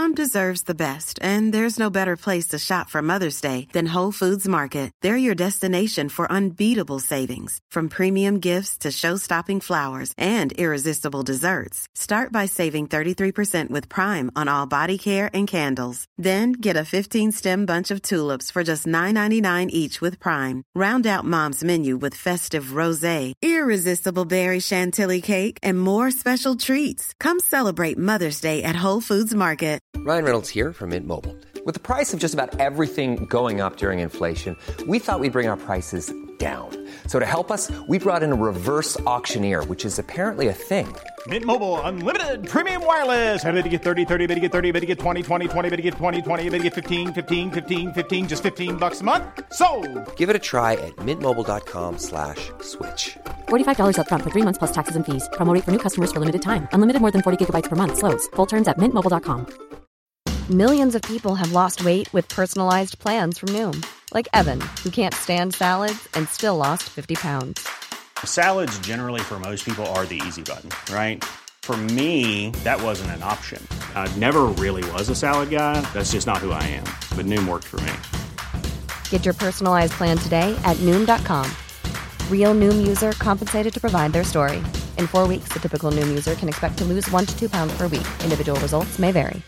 Mom deserves the best, and there's no better place to shop for Mother's Day than Whole Foods Market. They're your destination for unbeatable savings, from premium gifts to show-stopping flowers and irresistible desserts. Start by saving thirty-three percent with Prime on all body care and candles. Then get a fifteen-stem bunch of tulips for just nine ninety-nine each with Prime. Round out Mom's menu with festive rosé, irresistible berry chantilly cake, and more special treats. Come celebrate Mother's Day at Whole Foods Market. Ryan Reynolds here from Mint Mobile. With the price of just about everything going up during inflation, we thought we'd bring our prices down. So to help us, we brought in a reverse auctioneer, which is apparently a thing. Mint Mobile Unlimited Premium Wireless. How to get thirty, thirty, how to get thirty, how to get twenty, twenty, twenty, how to get twenty, twenty, how to get fifteen, fifteen, fifteen, fifteen, just fifteen bucks a month? Sold! Give it a try at mintmobile.com slash switch. forty-five dollars up front for three months plus taxes and fees. Promo rate for new customers for limited time. Unlimited more than forty gigabytes per month. Slows full terms at mint mobile dot com. Millions of people have lost weight with personalized plans from Noom. Like Evan, who can't stand salads and still lost fifty pounds. Salads generally for most people are the easy button, right? For me, that wasn't an option. I never really was a salad guy. That's just not who I am. But Noom worked for me. Get your personalized plan today at Noom dot com. Real Noom user compensated to provide their story. In four weeks, the typical Noom user can expect to lose one to two pounds per week. Individual results may vary.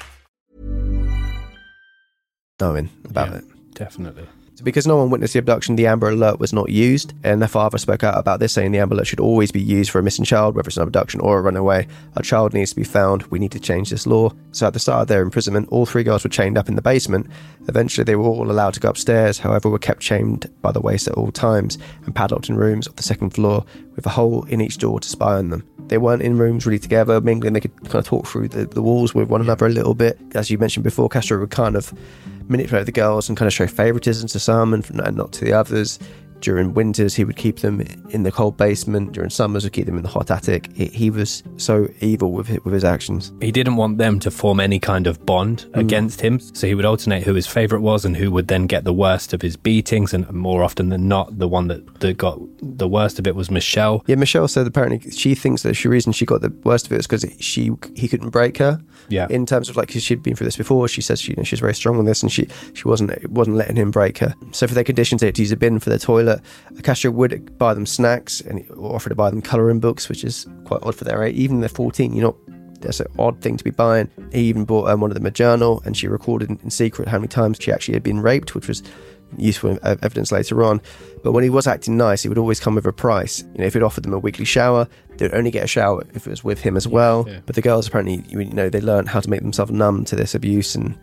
Knowing about Yeah, it. Definitely. So because no one witnessed the abduction, the Amber Alert was not used, and their father spoke out about this, saying the Amber Alert should always be used for a missing child, whether it's an abduction or a runaway. Our child needs to be found. We need to change this law. So at the start of their imprisonment, all three girls were chained up in the basement. Eventually, they were all allowed to go upstairs, however, were kept chained by the waist at all times and padlocked in rooms on the second floor with a hole in each door to spy on them. They weren't in rooms really together, mingling. They could kind of talk through the, the walls with one another a little bit. As you mentioned before, Castro would kind of manipulate the girls and kind of show favoritism to some and, and not to the others. During winters, he would keep them in the cold basement. During summers, would keep them in the hot attic. He, he was so evil with it, with his actions. He didn't want them to form any kind of bond mm. against him, so he would alternate who his favourite was and who would then get the worst of his beatings, and more often than not, the one that, that got the worst of it was Michelle. Yeah, Michelle said apparently she thinks that the reason she got the worst of it was because she he couldn't break her. Yeah. In terms of like, because she'd been through this before, she says she you know, she's very strong on this, and she she wasn't wasn't letting him break her. So for their conditions, they had to use a bin for their toilet. Castro would buy them snacks and offer to buy them colouring books, which is quite odd for their age. Even they're fourteen, you're not. That's an odd thing to be buying. He even bought um, one of them a journal, and she recorded in, in secret how many times she actually had been raped, which was useful evidence later on. But when he was acting nice, he would always come with a price. You know, if he'd offered them a weekly shower, they'd only get a shower if it was with him as well. Yeah, yeah. But the girls apparently, you know, they learned how to make themselves numb to this abuse, and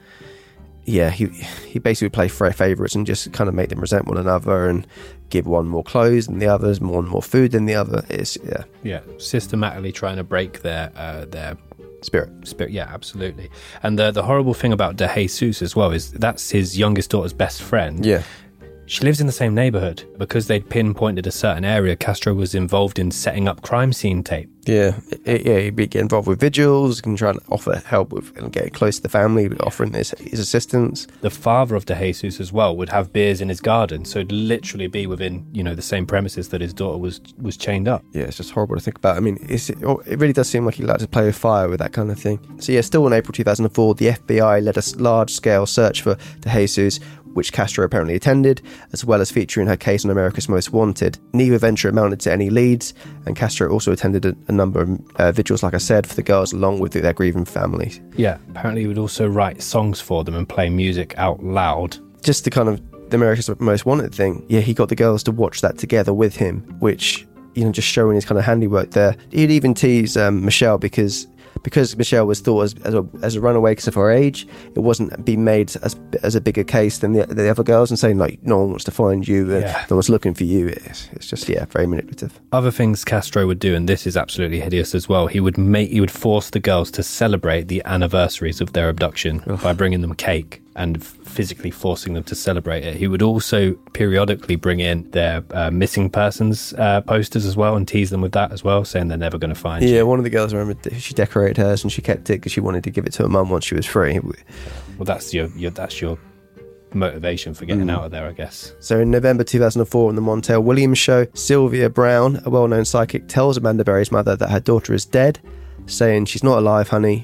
yeah, he he basically would play for favourites and just kind of make them resent one another and give one more clothes than the others, more and more food than the other. It's yeah, yeah, systematically trying to break their uh, their spirit. Spirit, yeah, absolutely. And the the horrible thing about De Jesus as well is that's his youngest daughter's best friend. Yeah. She lives in the same neighbourhood. Because they'd pinpointed a certain area, Castro was involved in setting up crime scene tape. Yeah, it, yeah, he'd be get involved with vigils, and try to offer help with and get close to the family, offering his, his assistance. The father of De Jesus as well would have beers in his garden, so it'd literally be within, you know, the same premises that his daughter was was chained up. Yeah, it's just horrible to think about. I mean, it's, it really does seem like he liked to play with fire with that kind of thing. So yeah, still in April two thousand four, the F B I led a large-scale search for De Jesus, which Castro apparently attended, as well as featuring her case on America's Most Wanted. Neither venture amounted to any leads, and Castro also attended a, a number of uh, vigils, like I said, for the girls, along with their grieving families. Yeah, apparently he would also write songs for them and play music out loud. Just the kind of the America's Most Wanted thing. Yeah, he got the girls to watch that together with him, which, you know, just showing his kind of handiwork there. He'd even tease um, Michelle because... Because Michelle was thought as, as, a, as a runaway because of her age, it wasn't being made as as a bigger case than the, the other girls, and saying like, no one wants to find you, and yeah. no one's looking for you. It's, it's just yeah, very manipulative. Other things Castro would do, and this is absolutely hideous as well. He would make he would force the girls to celebrate the anniversaries of their abduction oh. by bringing them cake and physically forcing them to celebrate it. He would also periodically bring in their uh, missing persons uh, posters as well and tease them with that as well, saying they're never going to find yeah, you. Yeah, one of the girls, I remember, she decorated hers and she kept it because she wanted to give it to her mum once she was free. Well, that's your, your that's your motivation for getting mm. out of there, I guess. So in November two thousand four, on the Montel Williams show, Sylvia Brown, a well-known psychic, tells Amanda Berry's mother that her daughter is dead, saying, "She's not alive, honey,"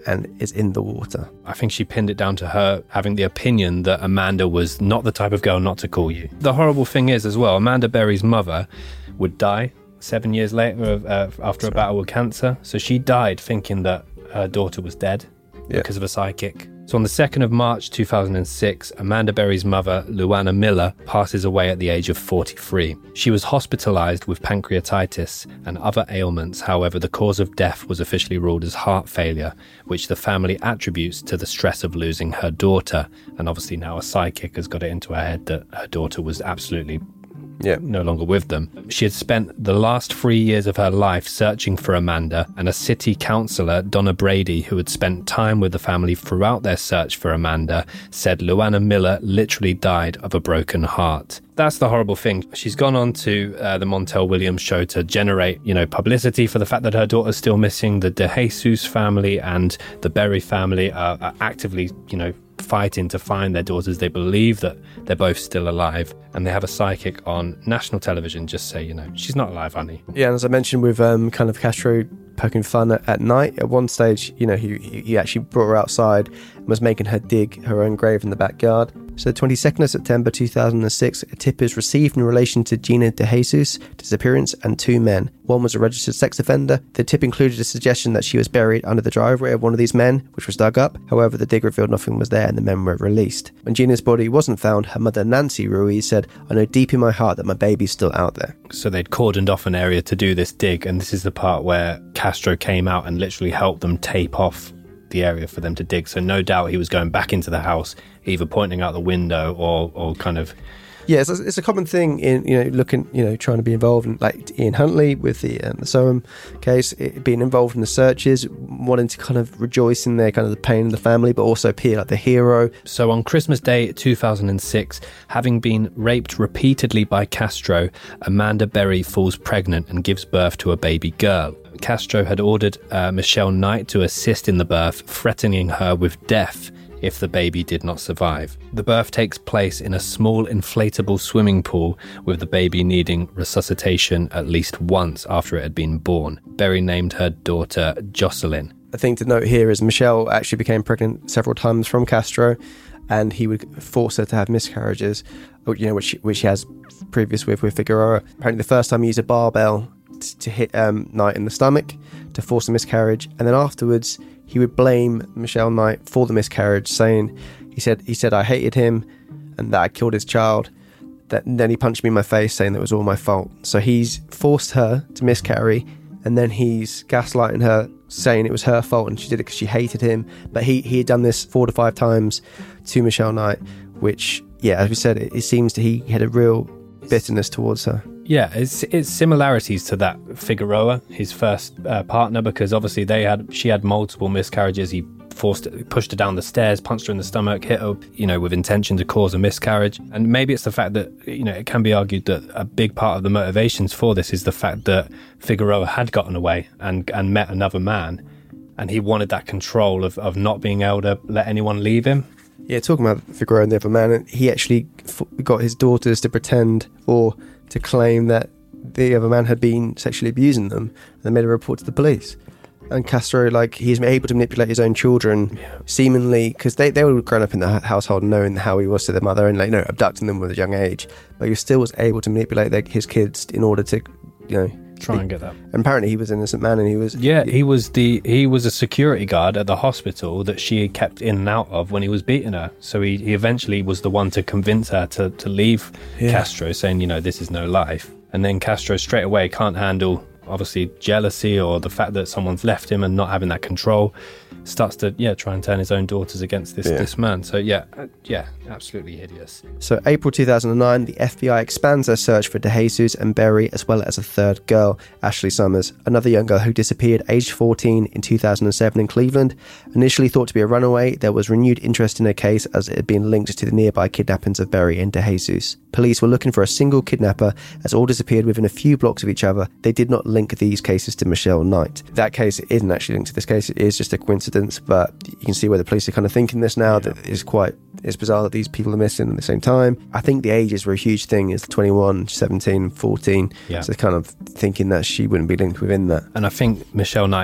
and is in the water. I think she pinned it down to her having the opinion that Amanda was not the type of girl not to call you. The horrible thing is as well, Amanda Berry's mother would die seven years later uh, after a battle with cancer. So she died thinking that her daughter was dead yeah. because of a psychic. So on the second of March two thousand six, Amanda Berry's mother, Luana Miller, passes away at the age of forty-three. She was hospitalized with pancreatitis and other ailments. However, the cause of death was officially ruled as heart failure, which the family attributes to the stress of losing her daughter. And obviously now a psychic has got it into her head that her daughter was absolutely Yeah. no longer with them. She had spent the last three years of her life searching for Amanda, and a city councillor, Donna Brady, who had spent time with the family throughout their search for Amanda, said Luana Miller literally died of a broken heart. That's the horrible thing. She's gone on to uh, the Montel Williams show to generate, you know, publicity for the fact that her daughter's still missing. The De Jesus family and the Berry family are, are actively, you know, fighting to find their daughters. They believe that they're both still alive, and they have a psychic on national television just say, you know, she's not alive, honey. Yeah, and as I mentioned with um, kind of Castro poking fun at, at night, at one stage, you know, he, he actually brought her outside and was making her dig her own grave in the backyard. So the twenty-second of September two thousand six, a tip is received in relation to Gina De Jesus' disappearance and two men. One was a registered sex offender. The tip included a suggestion that she was buried under the driveway of one of these men, which was dug up. However, the dig revealed nothing was there and the men were released. When Gina's body wasn't found, her mother Nancy Ruiz said, "I know deep in my heart that my baby's still out there." So they'd cordoned off an area to do this dig, and this is the part where Castro came out and literally helped them tape off the area for them to dig. So no doubt he was going back into the house, either pointing out the window or or kind of... Yeah, it's a, it's a common thing in, you know, looking, you know, trying to be involved in, like Ian Huntley with the, um, the Soham case, it, being involved in the searches, wanting to kind of rejoice in their kind of the pain of the family, but also appear like the hero. So on Christmas Day two thousand six, having been raped repeatedly by Castro, Amanda Berry falls pregnant and gives birth to a baby girl. Castro had ordered uh, Michelle Knight to assist in the birth, threatening her with death if the baby did not survive. The birth takes place in a small inflatable swimming pool, with the baby needing resuscitation at least once after it had been born. Berry named her daughter Jocelyn. The thing to note here is Michelle actually became pregnant several times from Castro, and he would force her to have miscarriages, you know, which she, which she has previous with with Figueroa. Apparently the first time he used a barbell t- to hit um, Knight in the stomach to force a miscarriage, and then afterwards he would blame Michelle Knight for the miscarriage, saying, he said, he said, I hated him and that I killed his child. That, and then he punched me in my face saying that it was all my fault. So he's forced her to miscarry, and then he's gaslighting her, saying it was her fault and she did it because she hated him. But he, he had done this four to five times to Michelle Knight, which, yeah, as we said, it, it seems that he had a real bitterness towards her. Yeah, it's it's similarities to that Figueroa, his first uh, partner, because obviously they had she had multiple miscarriages. He forced pushed her down the stairs, punched her in the stomach, hit her, you know, with intention to cause a miscarriage. And maybe it's the fact that, you know, it can be argued that a big part of the motivations for this is the fact that Figueroa had gotten away and and met another man, and he wanted that control of, of not being able to let anyone leave him. Yeah, talking about Figueroa and the other man, he actually f- got his daughters to pretend or to claim that the other man had been sexually abusing them, and they made a report to the police. And Castro, like, he's able to manipulate his own children, yeah. seemingly, because they, they were grown up in the household knowing how he was to their mother and, like, you know, abducting them at a young age. But he still was able to manipulate their, his kids in order to, you know... Try and get that. And apparently he was an innocent man, and he was... Yeah, he was the he was a security guard at the hospital that she kept in and out of when he was beating her. So he, he eventually was the one to convince her to, to leave yeah. Castro, saying, you know, this is no life. And then Castro straight away can't handle, obviously, jealousy or the fact that someone's left him and not having that control. Starts to, yeah, try and turn his own daughters against this, yeah. this man. So, yeah, uh, yeah, absolutely hideous. So, April two thousand nine, the F B I expands their search for De Jesus and Berry, as well as a third girl, Ashley Summers, another young girl who disappeared aged fourteen in two thousand seven in Cleveland. Initially thought to be a runaway, there was renewed interest in her case as it had been linked to the nearby kidnappings of Berry and De Jesus. Police were looking for a single kidnapper, as all disappeared within a few blocks of each other. They did not link these cases to Michelle Knight. That case isn't actually linked to this case, it is just a coincidence. But you can see where the police are kind of thinking this now, yeah. that it's quite it's bizarre that these people are missing at the same time. I think the ages were a huge thing. It's twenty-one, seventeen, fourteen. Yeah. So kind of thinking that she wouldn't be linked within that. And I think Michelle Knight's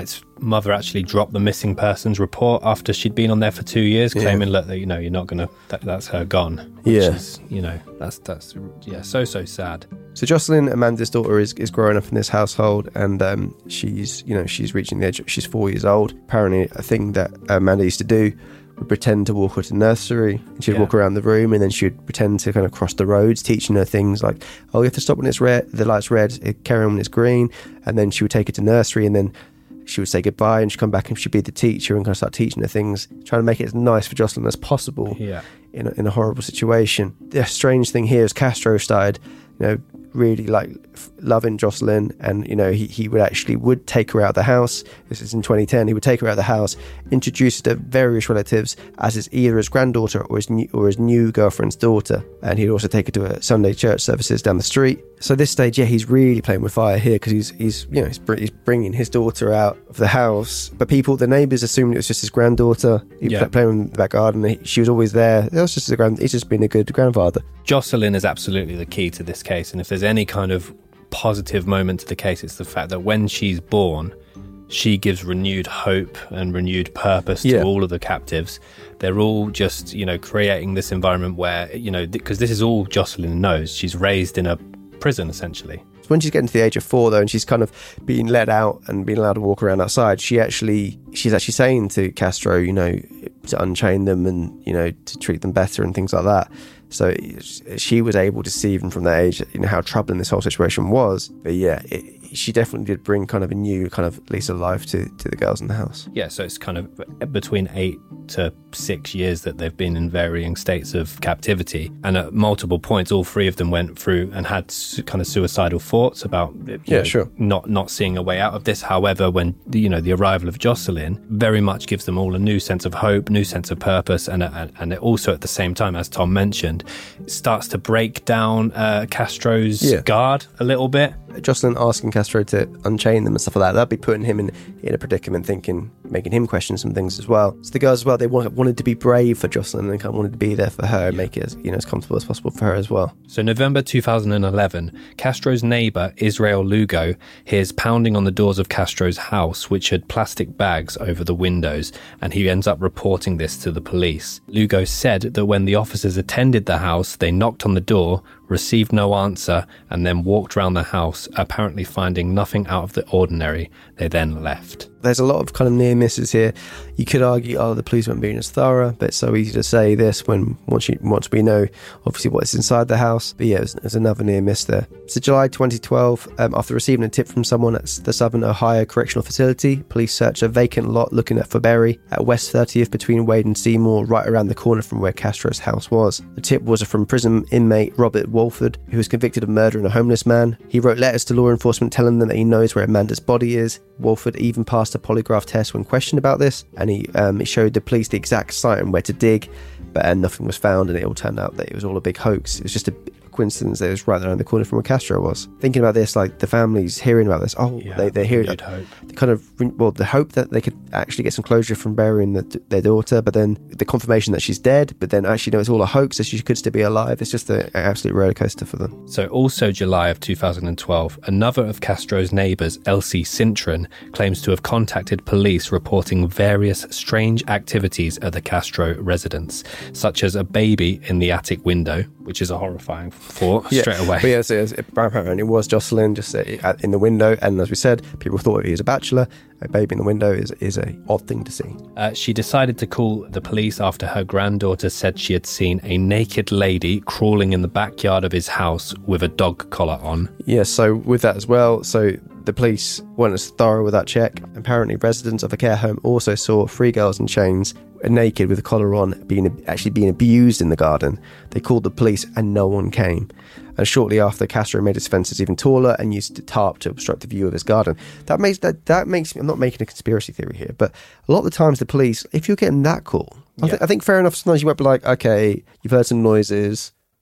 mother actually dropped the missing persons report after she'd been on there for two years, claiming, yeah. look, that, you know, you're not going to, that, that's her gone. Which yeah. is, you know, that's, that's, yeah, so, so sad. So Jocelyn, Amanda's daughter, is, is growing up in this household, and um, she's, you know, she's reaching the age, she's four years old. Apparently a thing that Amanda used to do would pretend to walk her to nursery, and she'd yeah. walk around the room, and then she'd pretend to kind of cross the roads, teaching her things like, oh, you have to stop when it's red, the light's red, carry on when it's green. And then she would take her to nursery, and then she would say goodbye, and she'd come back and she'd be the teacher and kind of start teaching her things, trying to make it as nice for Jocelyn as possible yeah. in, a, in a horrible situation. The strange thing here is Castro started, you know, really like loving Jocelyn, and you know he, he would actually would take her out of the house. This is in twenty ten. He would take her out of the house, introduce her to various relatives as his either his granddaughter or his new, or his new girlfriend's daughter, and he'd also take her to a Sunday church services down the street. So this stage, yeah, he's really playing with fire here, because he's he's you know he's, he's bringing his daughter out of the house, but people, the neighbours, assumed it was just his granddaughter. He yeah. was playing in the back garden. He, she was always there. It was just a grand. He's just been a good grandfather. Jocelyn is absolutely the key to this case, and if there's any kind of positive moment to the case, it's the fact that when she's born, she gives renewed hope and renewed purpose to yeah. all of the captives. They're all just, you know, creating this environment where, you know, because this is all Jocelyn knows. She's raised in a prison, essentially. When she's getting to the age of four, though, and she's kind of being let out and being allowed to walk around outside, she actually, she's actually saying to Castro, you know, to unchain them and, you know, to treat them better and things like that. So she was able to see, even from that age, you know, how troubling this whole situation was. But yeah, it, she definitely did bring kind of a new kind of lease of life to, to the girls in the house. Yeah, so it's kind of between eight to six years that they've been in varying states of captivity. And at multiple points, all three of them went through and had su- kind of suicidal thoughts about yeah, know, sure. not, not seeing a way out of this. However, when, you know, the arrival of Jocelyn very much gives them all a new sense of hope, new sense of purpose. And, and, and it also, at the same time, as Tom mentioned, it starts to break down uh, Castro's yeah. guard a little bit. Jocelyn asking Castro to unchain them and stuff like that, that'd be putting him in, in a predicament, thinking, making him question some things as well. So the girls as well, they want, wanted to be brave for Jocelyn, and they kind of wanted to be there for her and make it as, you know, as comfortable as possible for her as well. So November two thousand eleven, Castro's neighbour, Israel Lugo, hears pounding on the doors of Castro's house, which had plastic bags over the windows, and he ends up reporting this to the police. Lugo said that when the officers attended the house, they knocked on the door, received no answer, and then walked around the house, apparently finding nothing out of the ordinary. They then left. There's a lot of kind of near misses here. You could argue, oh, the police weren't being as thorough, but it's so easy to say this when once you, once we know obviously what's inside the house. But yeah, there's, there's another near miss there. So July twenty twelve, um, after receiving a tip from someone at the Southern Ohio Correctional Facility, police searched a vacant lot looking at for Berry at West thirtieth between Wade and Seymour, right around the corner from where Castro's house was. The tip was from prison inmate Robert Walford, who was convicted of murdering a homeless man. He wrote letters to law enforcement telling them that he knows where Amanda's body is. Walford even passed a polygraph test when questioned about this, and he um, it showed the police the exact site and where to dig, but uh, nothing was found, and it all turned out that it was all a big hoax. It was just a coincidence that it was right around the corner from where Castro was. Thinking about this, like the families hearing about this, oh, yeah, they, they're hearing hope. They kind of, well, the hope that they could actually get some closure from burying the, their daughter, but then the confirmation that she's dead, but then actually no, it's all a hoax, that she could still be alive. It's just an absolute roller coaster for them. So also July of two thousand twelve, another of Castro's neighbours, Elsie Cintron, claims to have contacted police reporting various strange activities at the Castro residence, such as a baby in the attic window, which is a horrifying thought yeah. straight away. But yeah, so it, apparently it was Jocelyn just uh, in the window, and as we said, people thought he was a bachelor. A baby in the window is, is a odd thing to see. Uh, she decided to call the police after her granddaughter said she had seen a naked lady crawling in the backyard of his house with a dog collar on. Yeah, so with that as well, so the police weren't as thorough with that check. Apparently residents of the care home also saw three girls in chains, naked with a collar on, being actually being abused in the garden. They called the police and no one came. And shortly after, Castro made his fences even taller and used a tarp to obstruct the view of his garden. That makes that that makes me, I'm not making a conspiracy theory here, but a lot of the times the police, if you're getting that call, I, yeah. th- I think fair enough, sometimes you might be like, okay, you've heard some noises,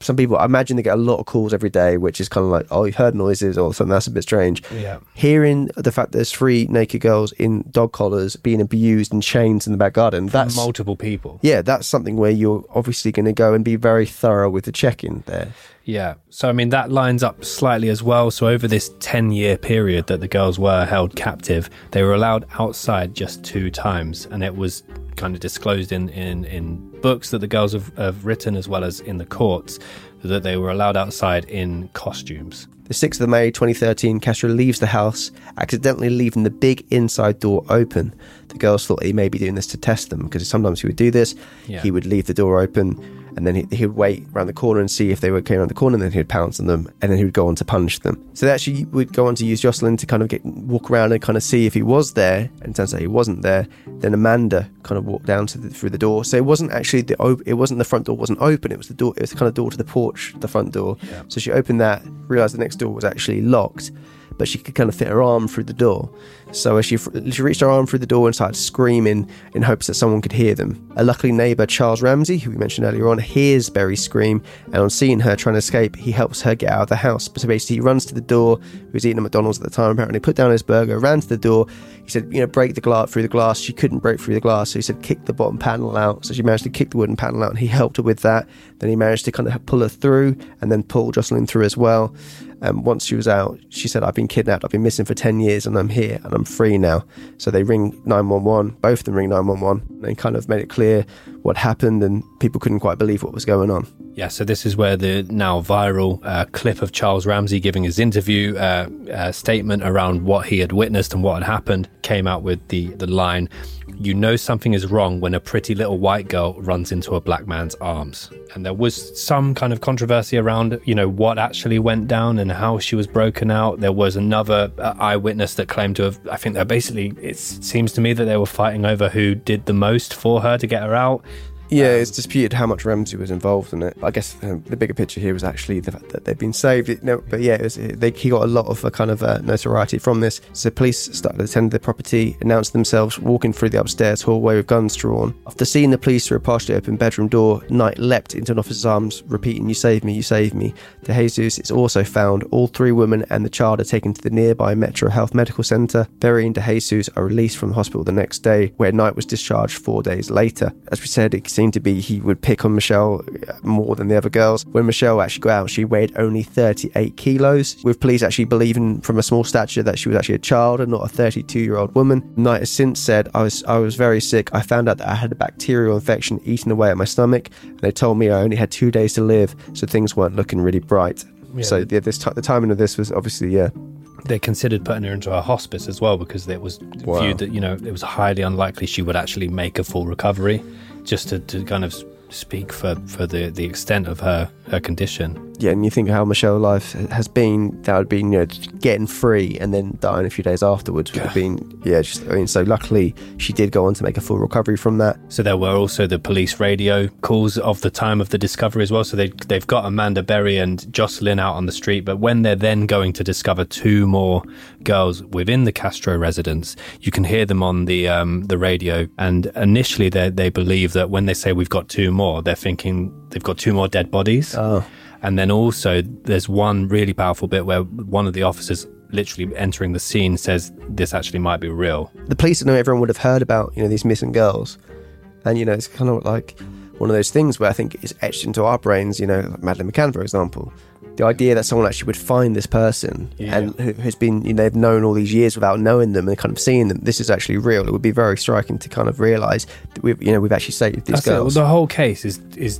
Some people, I imagine they get a lot of calls every day, which is kind of like, oh, you've heard noises or something that's a bit strange. Yeah. Hearing the fact that there's three naked girls in dog collars being abused and chains in the back garden, that's multiple people. Yeah, that's something where you're obviously going to go and be very thorough with the check-in there. Yeah. So, I mean, that lines up slightly as well. So over this ten-year period that the girls were held captive, they were allowed outside just two times. And it was kind of disclosed in, in, in books that the girls have, have written, as well as in the courts, that they were allowed outside in costumes. The sixth of May twenty thirteen, Castro leaves the house, accidentally leaving the big inside door open. The girls thought he may be doing this to test them, because sometimes he would do this. Yeah. He would leave the door open, and then he, he would wait around the corner and see if they were came around the corner, and then he would pounce on them, and then he would go on to punish them. So they actually would go on to use Jocelyn to kind of get walk around and kind of see if he was there, and it turns out he wasn't there. Then Amanda kind of walked down to the, through the door. So it wasn't actually the op- it wasn't the front door wasn't open. It was the door. It was the kind of door to the porch, the front door. Yeah. So she opened that, realised the next door was actually locked, but she could kind of fit her arm through the door. So as she, she reached her arm through the door and started screaming in hopes that someone could hear them. A luckily neighbour, Charles Ramsey, who we mentioned earlier on, hears Berry scream, and on seeing her trying to escape, he helps her get out of the house. So basically he runs to the door. He was eating at McDonald's at the time, apparently put down his burger, ran to the door. He said, you know, break the glass through the glass. She couldn't break through the glass, so he said, kick the bottom panel out. So she managed to kick the wooden panel out, and he helped her with that. Then he managed to kind of pull her through, and then pull Jocelyn through as well. Um, once she was out, she said, I've been kidnapped, I've been missing for ten years, and I'm here, and I'm free now. So they ring nine one one, both of them ring nine one one, and they kind of made it clear what happened, and people couldn't quite believe what was going on. Yeah, so this is where the now viral uh, clip of Charles Ramsey giving his interview uh, uh, statement around what he had witnessed and what had happened came out with the, the line, "You know something is wrong when a pretty little white girl runs into a black man's arms." And there was some kind of controversy around, you know, what actually went down and how she was broken out. There was another uh, eyewitness that claimed to have, I think that basically, it seems to me that they were fighting over who did the most for her to get her out. Yeah, it's disputed how much Ramsey was involved in it. I guess um, the bigger picture here was actually the fact that they'd been saved. It, no, but yeah, it was, it, they, he got a lot of uh, kind of uh, notoriety from this. So police started attending the property, announced themselves, walking through the upstairs hallway with guns drawn. After seeing the police through a partially open bedroom door, Knight leapt into an officer's arms, repeating, "You saved me, you saved me." De Jesus is also found. All three women and the child are taken to the nearby Metro Health Medical Centre. Berry and De Jesus are released from the hospital the next day, where Knight was discharged four days later. As we said, it seemed to be he would pick on Michelle more than the other girls. When Michelle actually got out, she weighed only thirty-eight kilos, with police actually believing from a small stature that she was actually a child and not a thirty-two-year-old woman. Knight has since said, I was I was very sick. I found out that I had a bacterial infection eating away at my stomach, and they told me I only had two days to live, so things weren't looking really bright." Yeah. So yeah, this t- the timing of this was obviously, yeah. They considered putting her into a hospice as well, because it was wow. viewed that, you know, it was highly unlikely she would actually make a full recovery, just to, to kind of speak for, for the, the extent of her, her condition. Yeah, and you think how Michelle's life has been, that would be, you know, getting free and then dying a few days afterwards would have been, yeah, just, I mean, so luckily she did go on to make a full recovery from that. So there were also the police radio calls of the time of the discovery as well. So they, they've got Amanda Berry and Jocelyn out on the street, but when they're then going to discover two more girls within the Castro residence, you can hear them on the um, the radio. And initially they they believe that when they say we've got two more, they're thinking they've got two more dead bodies. Oh. And then also there's one really powerful bit where one of the officers literally entering the scene says this actually might be real. The police, I know everyone would have heard about, you know, these missing girls. And, you know, it's kind of like one of those things where I think it's etched into our brains, you know, like Madeleine McCann, for example. The idea that someone actually would find this person yeah. and who has been, you know, they've known all these years without knowing them and kind of seeing them, this is actually real. It would be very striking to kind of realise that we've, you know, we've actually saved these That's girls. It. Well, the whole case is is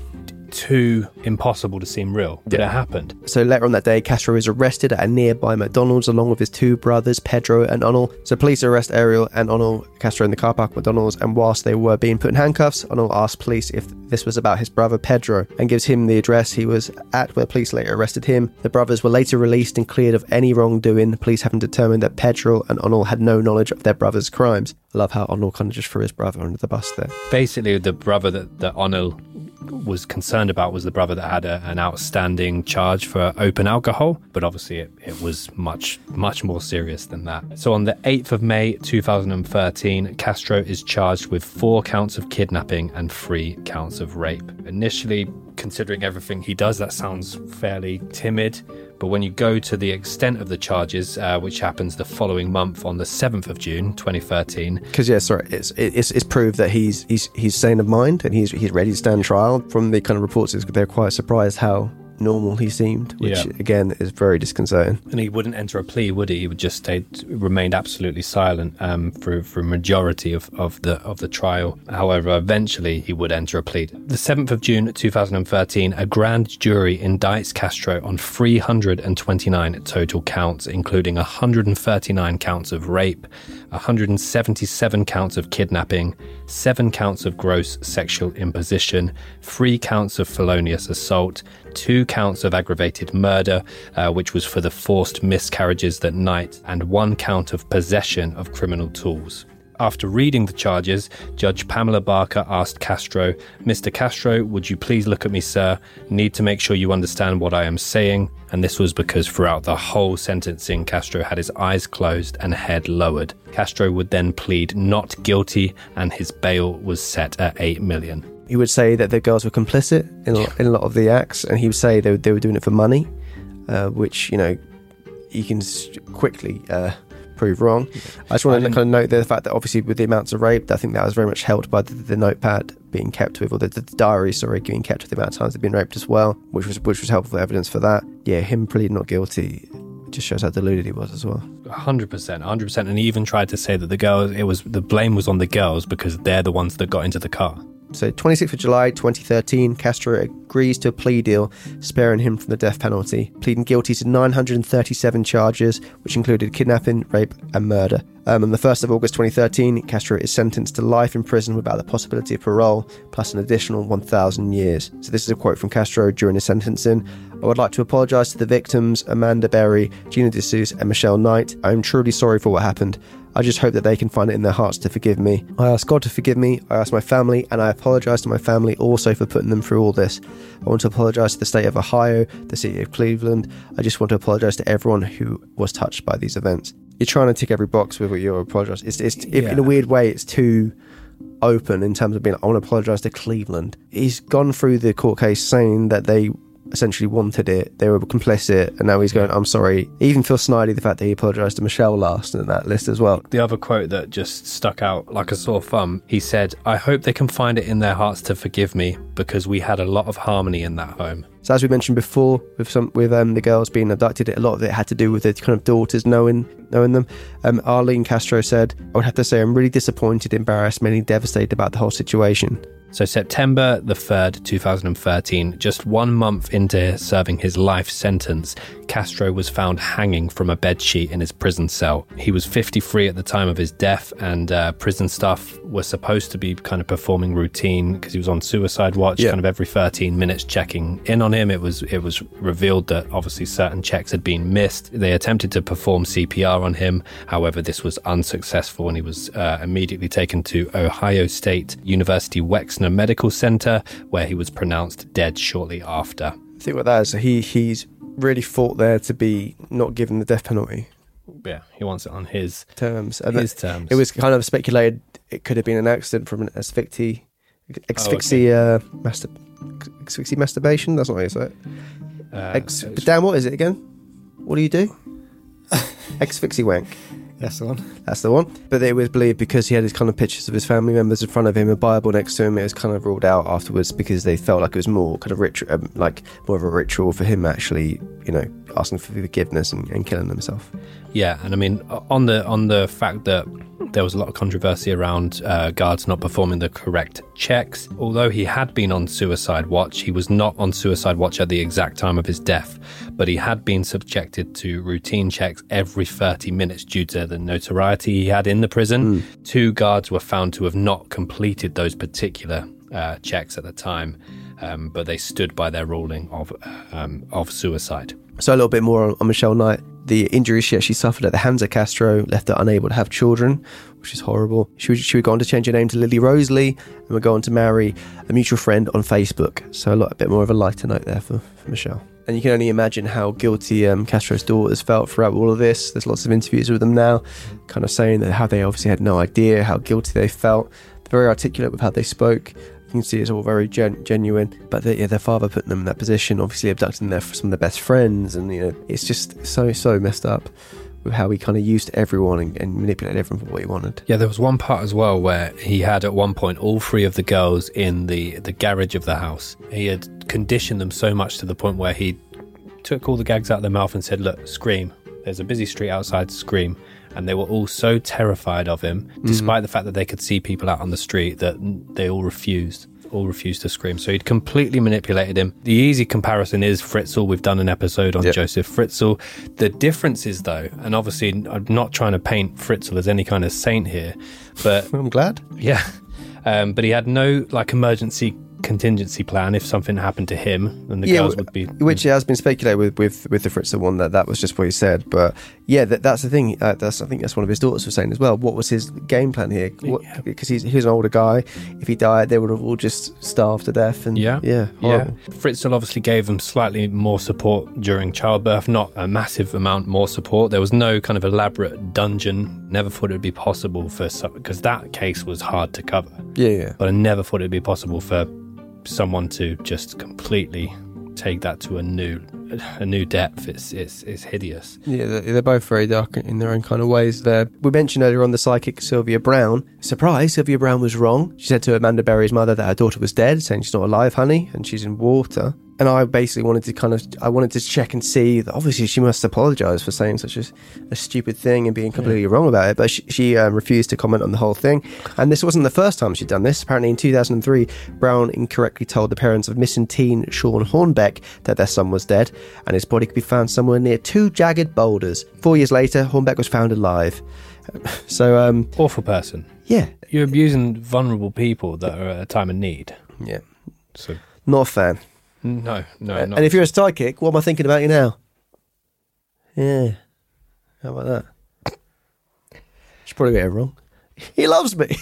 too impossible to seem real, but yeah. it happened. So later on that day, Castro is arrested at a nearby McDonald's along with his two brothers, Pedro and Onel. So police arrest Ariel and Onel Castro in the car park at McDonald's, and whilst they were being put in handcuffs, Onel asked police if this was about his brother Pedro and gives him the address he was at where police later arrested him. The brothers were later released and cleared of any wrongdoing, police having determined that Pedro and Onel had no knowledge of their brother's crimes. I love how Onel kind of just threw his brother under the bus there. Basically, the brother that, that Onel was concerned about was the brother that had a, an outstanding charge for open alcohol, but obviously it, it was much, much more serious than that. So on the eighth of May two thousand thirteen, Castro is charged with four counts of kidnapping and three counts of rape. Initially considering everything he does, that sounds fairly timid. But when you go to the extent of the charges, uh, which happens the following month on the seventh of June, twenty thirteen. Because, yeah, sorry, it's, it's it's proved that he's he's he's sane of mind and he's he's ready to stand trial. From the kind of reports, they're quite surprised how normal he seemed, which yeah. again is very disconcerting. And he wouldn't enter a plea, would he? He would just stay, remained absolutely silent um, for for a majority of, of the of the trial. However, eventually he would enter a plea. The seventh of June, two thousand thirteen, a grand jury indicts Castro on three hundred twenty-nine total counts, including one hundred thirty-nine counts of rape, one hundred seventy-seven counts of kidnapping, seven counts of gross sexual imposition, three counts of felonious assault, two counts of aggravated murder, uh, which was for the forced miscarriages that night, and one count of possession of criminal tools. After reading the charges, Judge Pamela Barker asked Castro, "Mister Castro, would you please look at me, sir? Need to make sure you understand what I am saying." And this was because throughout the whole sentencing, Castro had his eyes closed and head lowered. Castro would then plead not guilty, and his bail was set at eight million. He would say that the girls were complicit in a, in a lot of the acts, and he would say they, they were doing it for money, uh, which, you know, you can quickly uh, prove wrong. I just want to kind of note the fact that obviously with the amounts of rape, I think that was very much helped by the, the notepad being kept with, or the, the diary, sorry, being kept with the amount of times they've been raped as well, which was which was helpful evidence for that. Yeah, him pleading not guilty just shows how deluded he was as well. one hundred percent, one hundred percent. And he even tried to say that the girls, it was the blame was on the girls because they're the ones that got into the car. So twenty-sixth of July twenty thirteen, Castro agrees to a plea deal sparing him from the death penalty, pleading guilty to nine hundred thirty-seven charges, which included kidnapping, rape and murder. Um, on the first of August twenty thirteen, Castro is sentenced to life in prison without the possibility of parole, plus an additional one thousand years. So this is a quote from Castro during his sentencing. "I would like to apologise to the victims, Amanda Berry, Gina DeSuze and Michelle Knight. I am truly sorry for what happened. I just hope that they can find it in their hearts to forgive me. I ask God to forgive me, I ask my family, and I apologise to my family also for putting them through all this. I want to apologise to the state of Ohio, the city of Cleveland. I just want to apologise to everyone who was touched by these events." You're trying to tick every box with what you're apologising. It's, it's, if, yeah. in a weird way, it's too open in terms of being, I want to apologise to Cleveland. He's gone through the court case saying that they essentially wanted it, they were complicit, and now he's going, I'm sorry. He even feels snidey the fact that he apologised to Michelle last in that list as well. The other quote that just stuck out like a sore thumb, he said, "I hope they can find it in their hearts to forgive me because we had a lot of harmony in that home." So as we mentioned before, with some with um, the girls being abducted, a lot of it had to do with the kind of daughters knowing knowing them. Um, Arlene Castro said, "I would have to say I'm really disappointed, embarrassed, mainly devastated about the whole situation." So September the third, two thousand thirteen, just one month into serving his life sentence, Castro was found hanging from a bedsheet in his prison cell. He was fifty-three at the time of his death, and uh, prison staff were supposed to be kind of performing routine because he was on suicide watch, yeah. kind of every thirteen minutes checking in on him. It was it was revealed that obviously certain checks had been missed. They attempted to perform C P R on him. However, this was unsuccessful, and he was uh, immediately taken to Ohio State University Wexner Medical Center, where he was pronounced dead shortly after. I think what that is, he he's really fought there to be not given the death penalty. Yeah, he wants it on his terms. And his terms. It was kind of speculated it could have been an accident from an asphyxie, asphyxie, oh, okay. uh, mastur- asphyxie masturbation. That's not how you say it. Uh, Ex- but Dan, what is it again? What do you do? Asphyxie wank. That's the one. That's the one. But it was believed because he had his kind of pictures of his family members in front of him, a Bible next to him. It was kind of ruled out afterwards because they felt like it was more kind of ritual, um, like more of a ritual for him actually, you know, asking for forgiveness and, and killing himself. Yeah, and I mean, on the on the fact that there was a lot of controversy around uh, guards not performing the correct checks. Although he had been on suicide watch, he was not on suicide watch at the exact time of his death, but he had been subjected to routine checks every thirty minutes due to the notoriety he had in the prison. Mm. Two guards were found to have not completed those particular uh, checks at the time, um, but they stood by their ruling of um, of suicide. So a little bit more on, on Michelle Knight. The injuries she actually suffered at the hands of Castro left her unable to have children, which is horrible. She would, she would go on to change her name to Lily Rose Lee and would go on to marry a mutual friend on Facebook. So a lot, a bit more of a lighter note there for, for Michelle. And you can only imagine how guilty um, Castro's daughters felt throughout all of this. There's lots of interviews with them now, kind of saying that how they obviously had no idea how guilty they felt. They're very articulate with how they spoke. You can see it's all very gen- genuine. But the, yeah, their father putting them in that position, obviously abducting their some of their best friends, and you know, it's just so so messed up with how he kind of used everyone and, and manipulated everyone for what he wanted. Yeah, there was one part as well where he had at one point all three of the girls in the, the garage of the house. He had conditioned them so much to the point where he took all the gags out of their mouth and said, look, scream. There's a busy street outside, scream. And they were all so terrified of him, despite mm. the fact that they could see people out on the street, that they all refused. all refused to scream. So he'd completely manipulated him. The easy comparison is Fritzl. We've done an episode on yep. Joseph Fritzl. The difference is, though, and obviously I'm not trying to paint Fritzl as any kind of saint here, but I'm glad. Yeah. Um, but he had no like emergency contingency plan if something happened to him, and the yeah, girls would be... Which has been speculated with, with, with the Fritzl one, that that was just what he said. But yeah, that, that's the thing. Uh, that's I think that's one of his daughters was saying as well. What was his game plan here? What, yeah. Because he's, he's an older guy. If he died, they would have all just starved to death. And yeah, yeah, horrible. yeah. Fritzl obviously gave them slightly more support during childbirth, not a massive amount more support. There was no kind of elaborate dungeon. Never thought it would be possible for... Because that case was hard to cover. Yeah, yeah. But I never thought it would be possible for someone to just completely take that to a new a new depth. It's it's, it's hideous. Yeah, they're, they're both very dark in their own kind of ways. There, we mentioned earlier on the psychic Sylvia Brown. Surprise, Sylvia Brown was wrong. She said to Amanda Berry's mother that her daughter was dead, saying she's not alive, honey, and she's in water. And I basically wanted to kind of, I wanted to check and see that obviously she must apologise for saying such a, a stupid thing and being completely yeah. wrong about it. But she, she um, refused to comment on the whole thing. And this wasn't the first time she'd done this. Apparently in two thousand three, Brown incorrectly told the parents of missing teen Sean Hornbeck that their son was dead and his body could be found somewhere near two jagged boulders. Four years later, Hornbeck was found alive. So, um... awful person. Yeah. You're abusing vulnerable people that are at a time of need. Yeah. So not a fan. No, no. Uh, and if you're a psychic, what am I thinking about you now? Yeah. How about that? Should probably get it wrong. He loves me.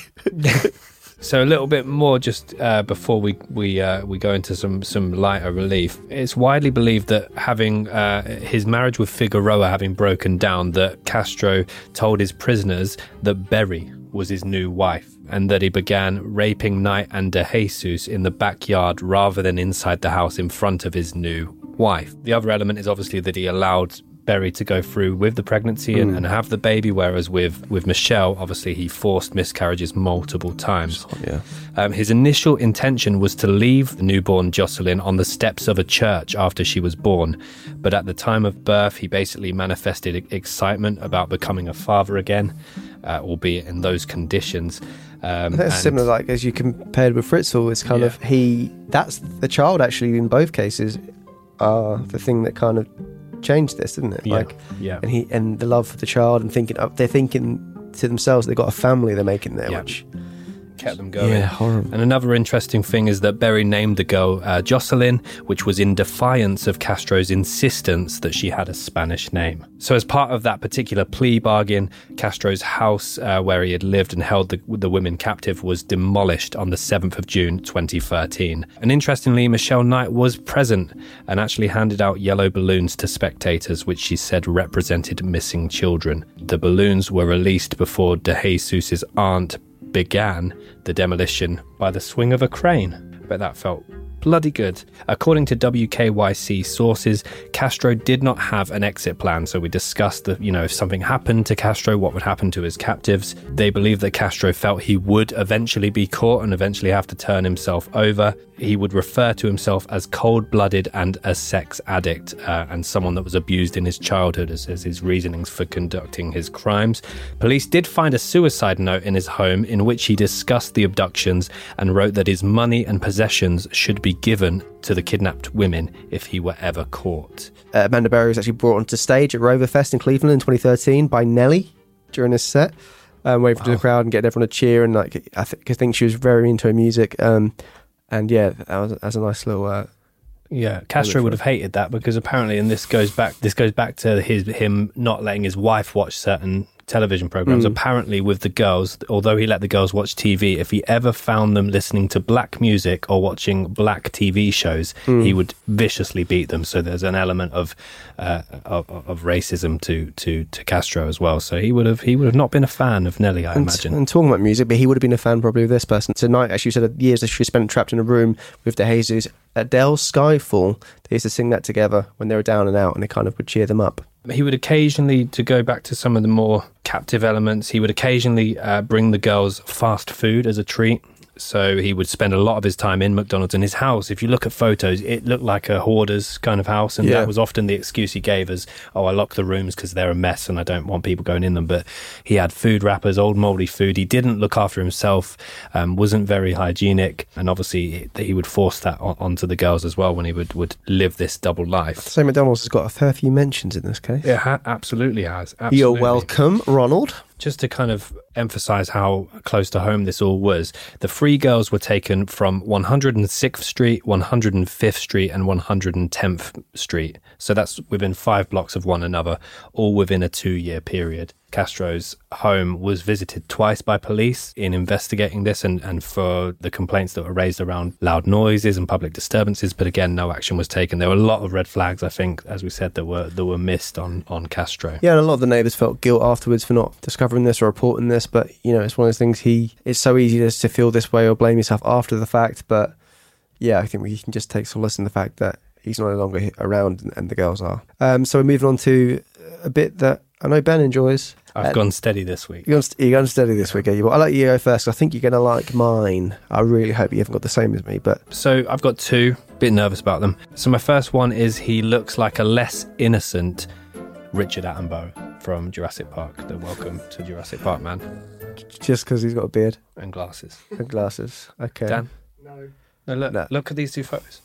So a little bit more just uh, before we we uh, we go into some some lighter relief. It's widely believed that having uh, his marriage with Figueroa having broken down, that Castro told his prisoners that Berry was his new wife, and that he began raping Knight and De Jesus in the backyard rather than inside the house in front of his new wife. The other element is obviously that he allowed Berry to go through with the pregnancy mm. and, and have the baby, whereas with, with Michelle, obviously he forced miscarriages multiple times. Yeah. Um, his initial intention was to leave the newborn Jocelyn on the steps of a church after she was born, but at the time of birth he basically manifested excitement about becoming a father again, uh, albeit in those conditions. Um, that's similar, like as you compared with Fritzl. It's kind yeah. of he that's the child actually in both cases are the thing that kind of changed this, didn't it? Yeah. Like, yeah. and he and the love for the child and thinking they're thinking to themselves they've got a family they're making there, yeah. which kept them going. Yeah, horrible. And another interesting thing is that Berry named the girl uh, Jocelyn, which was in defiance of Castro's insistence that she had a Spanish name. So as part of that particular plea bargain, Castro's house uh, where he had lived and held the, the women captive was demolished on the seventh of June twenty thirteen. And interestingly, Michelle Knight was present and actually handed out yellow balloons to spectators, which she said represented missing children. The balloons were released before De Jesus's aunt began the demolition by the swing of a crane. But that felt bloody good. According to W K Y C sources, Castro did not have an exit plan. So we discussed that, you know, if something happened to Castro, what would happen to his captives. They believe that Castro felt he would eventually be caught and eventually have to turn himself over. He would refer to himself as cold-blooded and a sex addict, uh, and someone that was abused in his childhood as, as his reasonings for conducting his crimes. Police did find a suicide note in his home in which he discussed the abductions and wrote that his money and possessions should be given to the kidnapped women if he were ever caught. Uh, Amanda Berry was actually brought onto stage at Roverfest in Cleveland in twenty thirteen by Nelly during his set, um, waving to oh. the crowd and getting everyone to cheer. And like, I, th- I think she was very into her music. Um, and yeah, that was, that was a nice little. Uh, yeah, Castro would have hated that because apparently, and this goes back. This goes back to his him not letting his wife watch certain television programs. Mm. Apparently with the girls, although he let the girls watch T V, if he ever found them listening to black music or watching black T V shows, Mm. he would viciously beat them. So there's an element of uh, of, of racism to, to to Castro as well. So he would have he would have not been a fan of Nelly, I and, imagine. And talking about music, but he would have been a fan probably of this person. Tonight, as you said, years that she spent trapped in a room with De Jesus, Adele's Skyfall, they used to sing that together when they were down and out, and it kind of would cheer them up. He would occasionally, to go back to some of the more captive elements, he would occasionally uh, bring the girls fast food as a treat. So he would spend a lot of his time in McDonald's. And his house, if you look at photos, it looked like a hoarder's kind of house. And Yeah. that was often the excuse he gave as, oh, I lock the rooms because they're a mess and I don't want people going in them. But he had food wrappers, old mouldy food. He didn't look after himself, um, wasn't very hygienic. And obviously he would force that on, onto the girls as well when he would, would live this double life. So McDonald's has got a fair few mentions in this case. It ha- absolutely has. Absolutely. You're welcome, Ronald. Just to kind of emphasize how close to home this all was, the three girls were taken from one hundred sixth Street, one hundred fifth Street, and one hundred tenth Street. So that's within five blocks of one another, all within a two-year period. Castro's home was visited twice by police in investigating this and, and for the complaints that were raised around loud noises and public disturbances. But again, no action was taken. There were a lot of red flags, I think, as we said, that were that were missed on, on Castro. Yeah, and a lot of the neighbours felt guilt afterwards for not discovering this or reporting this. But, you know, it's one of those things, he it's so easy just to feel this way or blame yourself after the fact. But, yeah, I think we can just take solace in the fact that he's no longer around and, and the girls are. Um, so we're moving on to a bit that I know Ben enjoys. I've Uh, gone steady this week. You're going, you're going steady this week, are you? Well, I'll let you go first. I think you're going to like mine. I really hope you haven't got the same as me, but... So I've got two, bit nervous about them. So my first one is he looks like a less innocent Richard Attenborough from Jurassic Park, the Welcome to Jurassic Park man. Just because he's got a beard? And glasses. And glasses, okay. Dan? No. No, look, No. look at these two photos.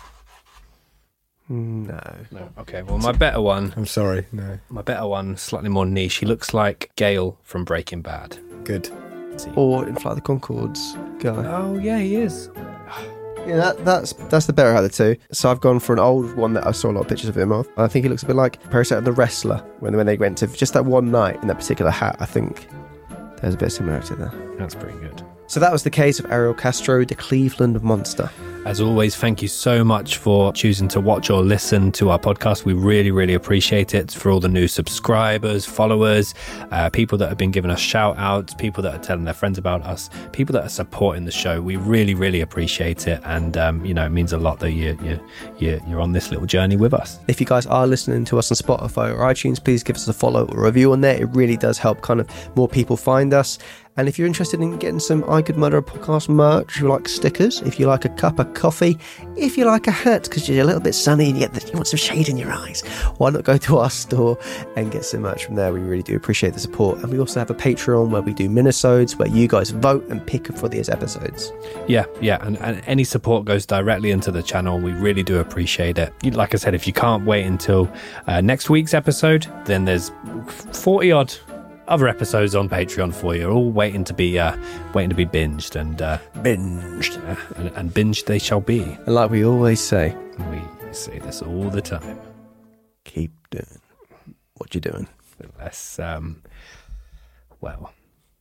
No. No. Okay, well, my better one... I'm sorry, no. My better one, slightly more niche. He looks like Gale from Breaking Bad. Good. Or in Flight of the Conchords guy. Oh, yeah, he is. Yeah, that, that's that's the better out of the two. So I've gone for an old one that I saw a lot of pictures of him of. I think he looks a bit like Parasite the Wrestler when, when they went to just that one night in that particular hat. I think there's a bit of similarity there. That's pretty good. So that was the case of Ariel Castro, the Cleveland Monster. As always, thank you so much for choosing to watch or listen to our podcast. We really, really appreciate it. For all the new subscribers, followers, uh, people that have been giving us shout outs, people that are telling their friends about us, people that are supporting the show. We really, really appreciate it. And, um, you know, it means a lot that you, you, you, you're on this little journey with us. If you guys are listening to us on Spotify or iTunes, please give us a follow or review on there. It really does help kind of more people find us. And if you're interested in getting some I Could Murder a Podcast merch, if you like stickers, if you like a cup of coffee, if you like a hat because you're a little bit sunny and you, get the, you want some shade in your eyes, why not go to our store and get some merch from there? We really do appreciate the support. And we also have a Patreon where we do minisodes, where you guys vote and pick for these episodes. Yeah, yeah. And, and any support goes directly into the channel. We really do appreciate it. Like I said, if you can't wait until uh, next week's episode, then there's forty odd other episodes on Patreon for you, all waiting to be uh, waiting to be binged and uh, Binged. uh, and, and binged they shall be. And like we always say, We say this all the time. keep doing what you're doing. Unless, um, well,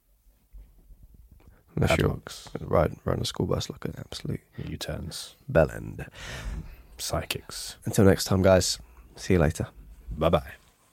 Unless you're padlocks, riding, riding a school bus like an absolute U-turns, bellend. psychics. Until next time, guys. See you later. Bye bye.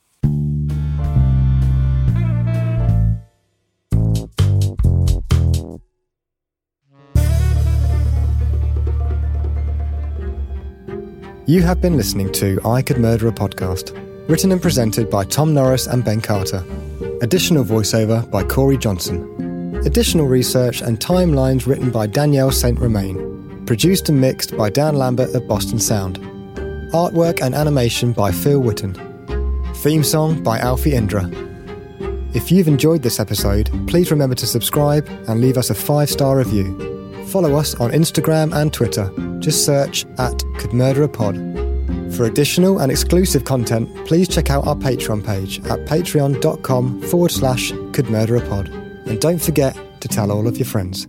You have been listening to I Could Murder a Podcast, written and presented by Tom Norris and Ben Carter. Additional voiceover by Corey Johnson. Additional research and timelines written by Danielle Saint Romain. Produced and mixed by Dan Lambert of Boston Sound. Artwork and animation by Phil Witten. Theme song by Alfie Indra. If you've enjoyed this episode, please remember to subscribe and leave us a five-star review. Follow us on Instagram and Twitter. Just search at Could Murder a Pod. For additional and exclusive content, please check out our Patreon page at patreon.com forward slash Could Murder a Pod. And don't forget to tell all of your friends.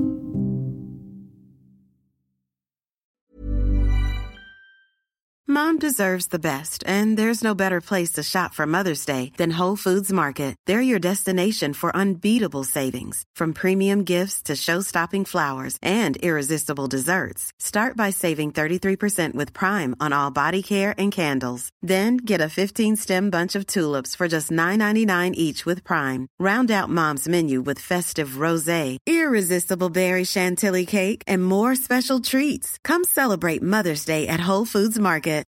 Mom Mom deserves the best, and there's no better place to shop for Mother's Day than Whole Foods Market. They're your destination for unbeatable savings, from premium gifts to show-stopping flowers and irresistible desserts. Start by saving thirty-three percent with Prime on all body care and candles. Then get a fifteen-stem bunch of tulips for just nine ninety-nine each with Prime. Round out Mom's menu with festive rosé, irresistible berry chantilly cake, and more special treats. Come celebrate Mother's Day at Whole Foods Market.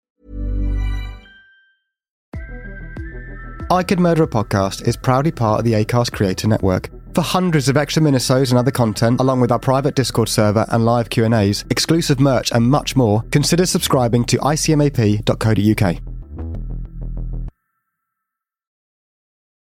I Could Murder a Podcast is proudly part of the Acast Creator Network. For hundreds of extra minisodes and other content, along with our private Discord server and live Q and A's, exclusive merch and much more, consider subscribing to I C M A P dot co dot U K.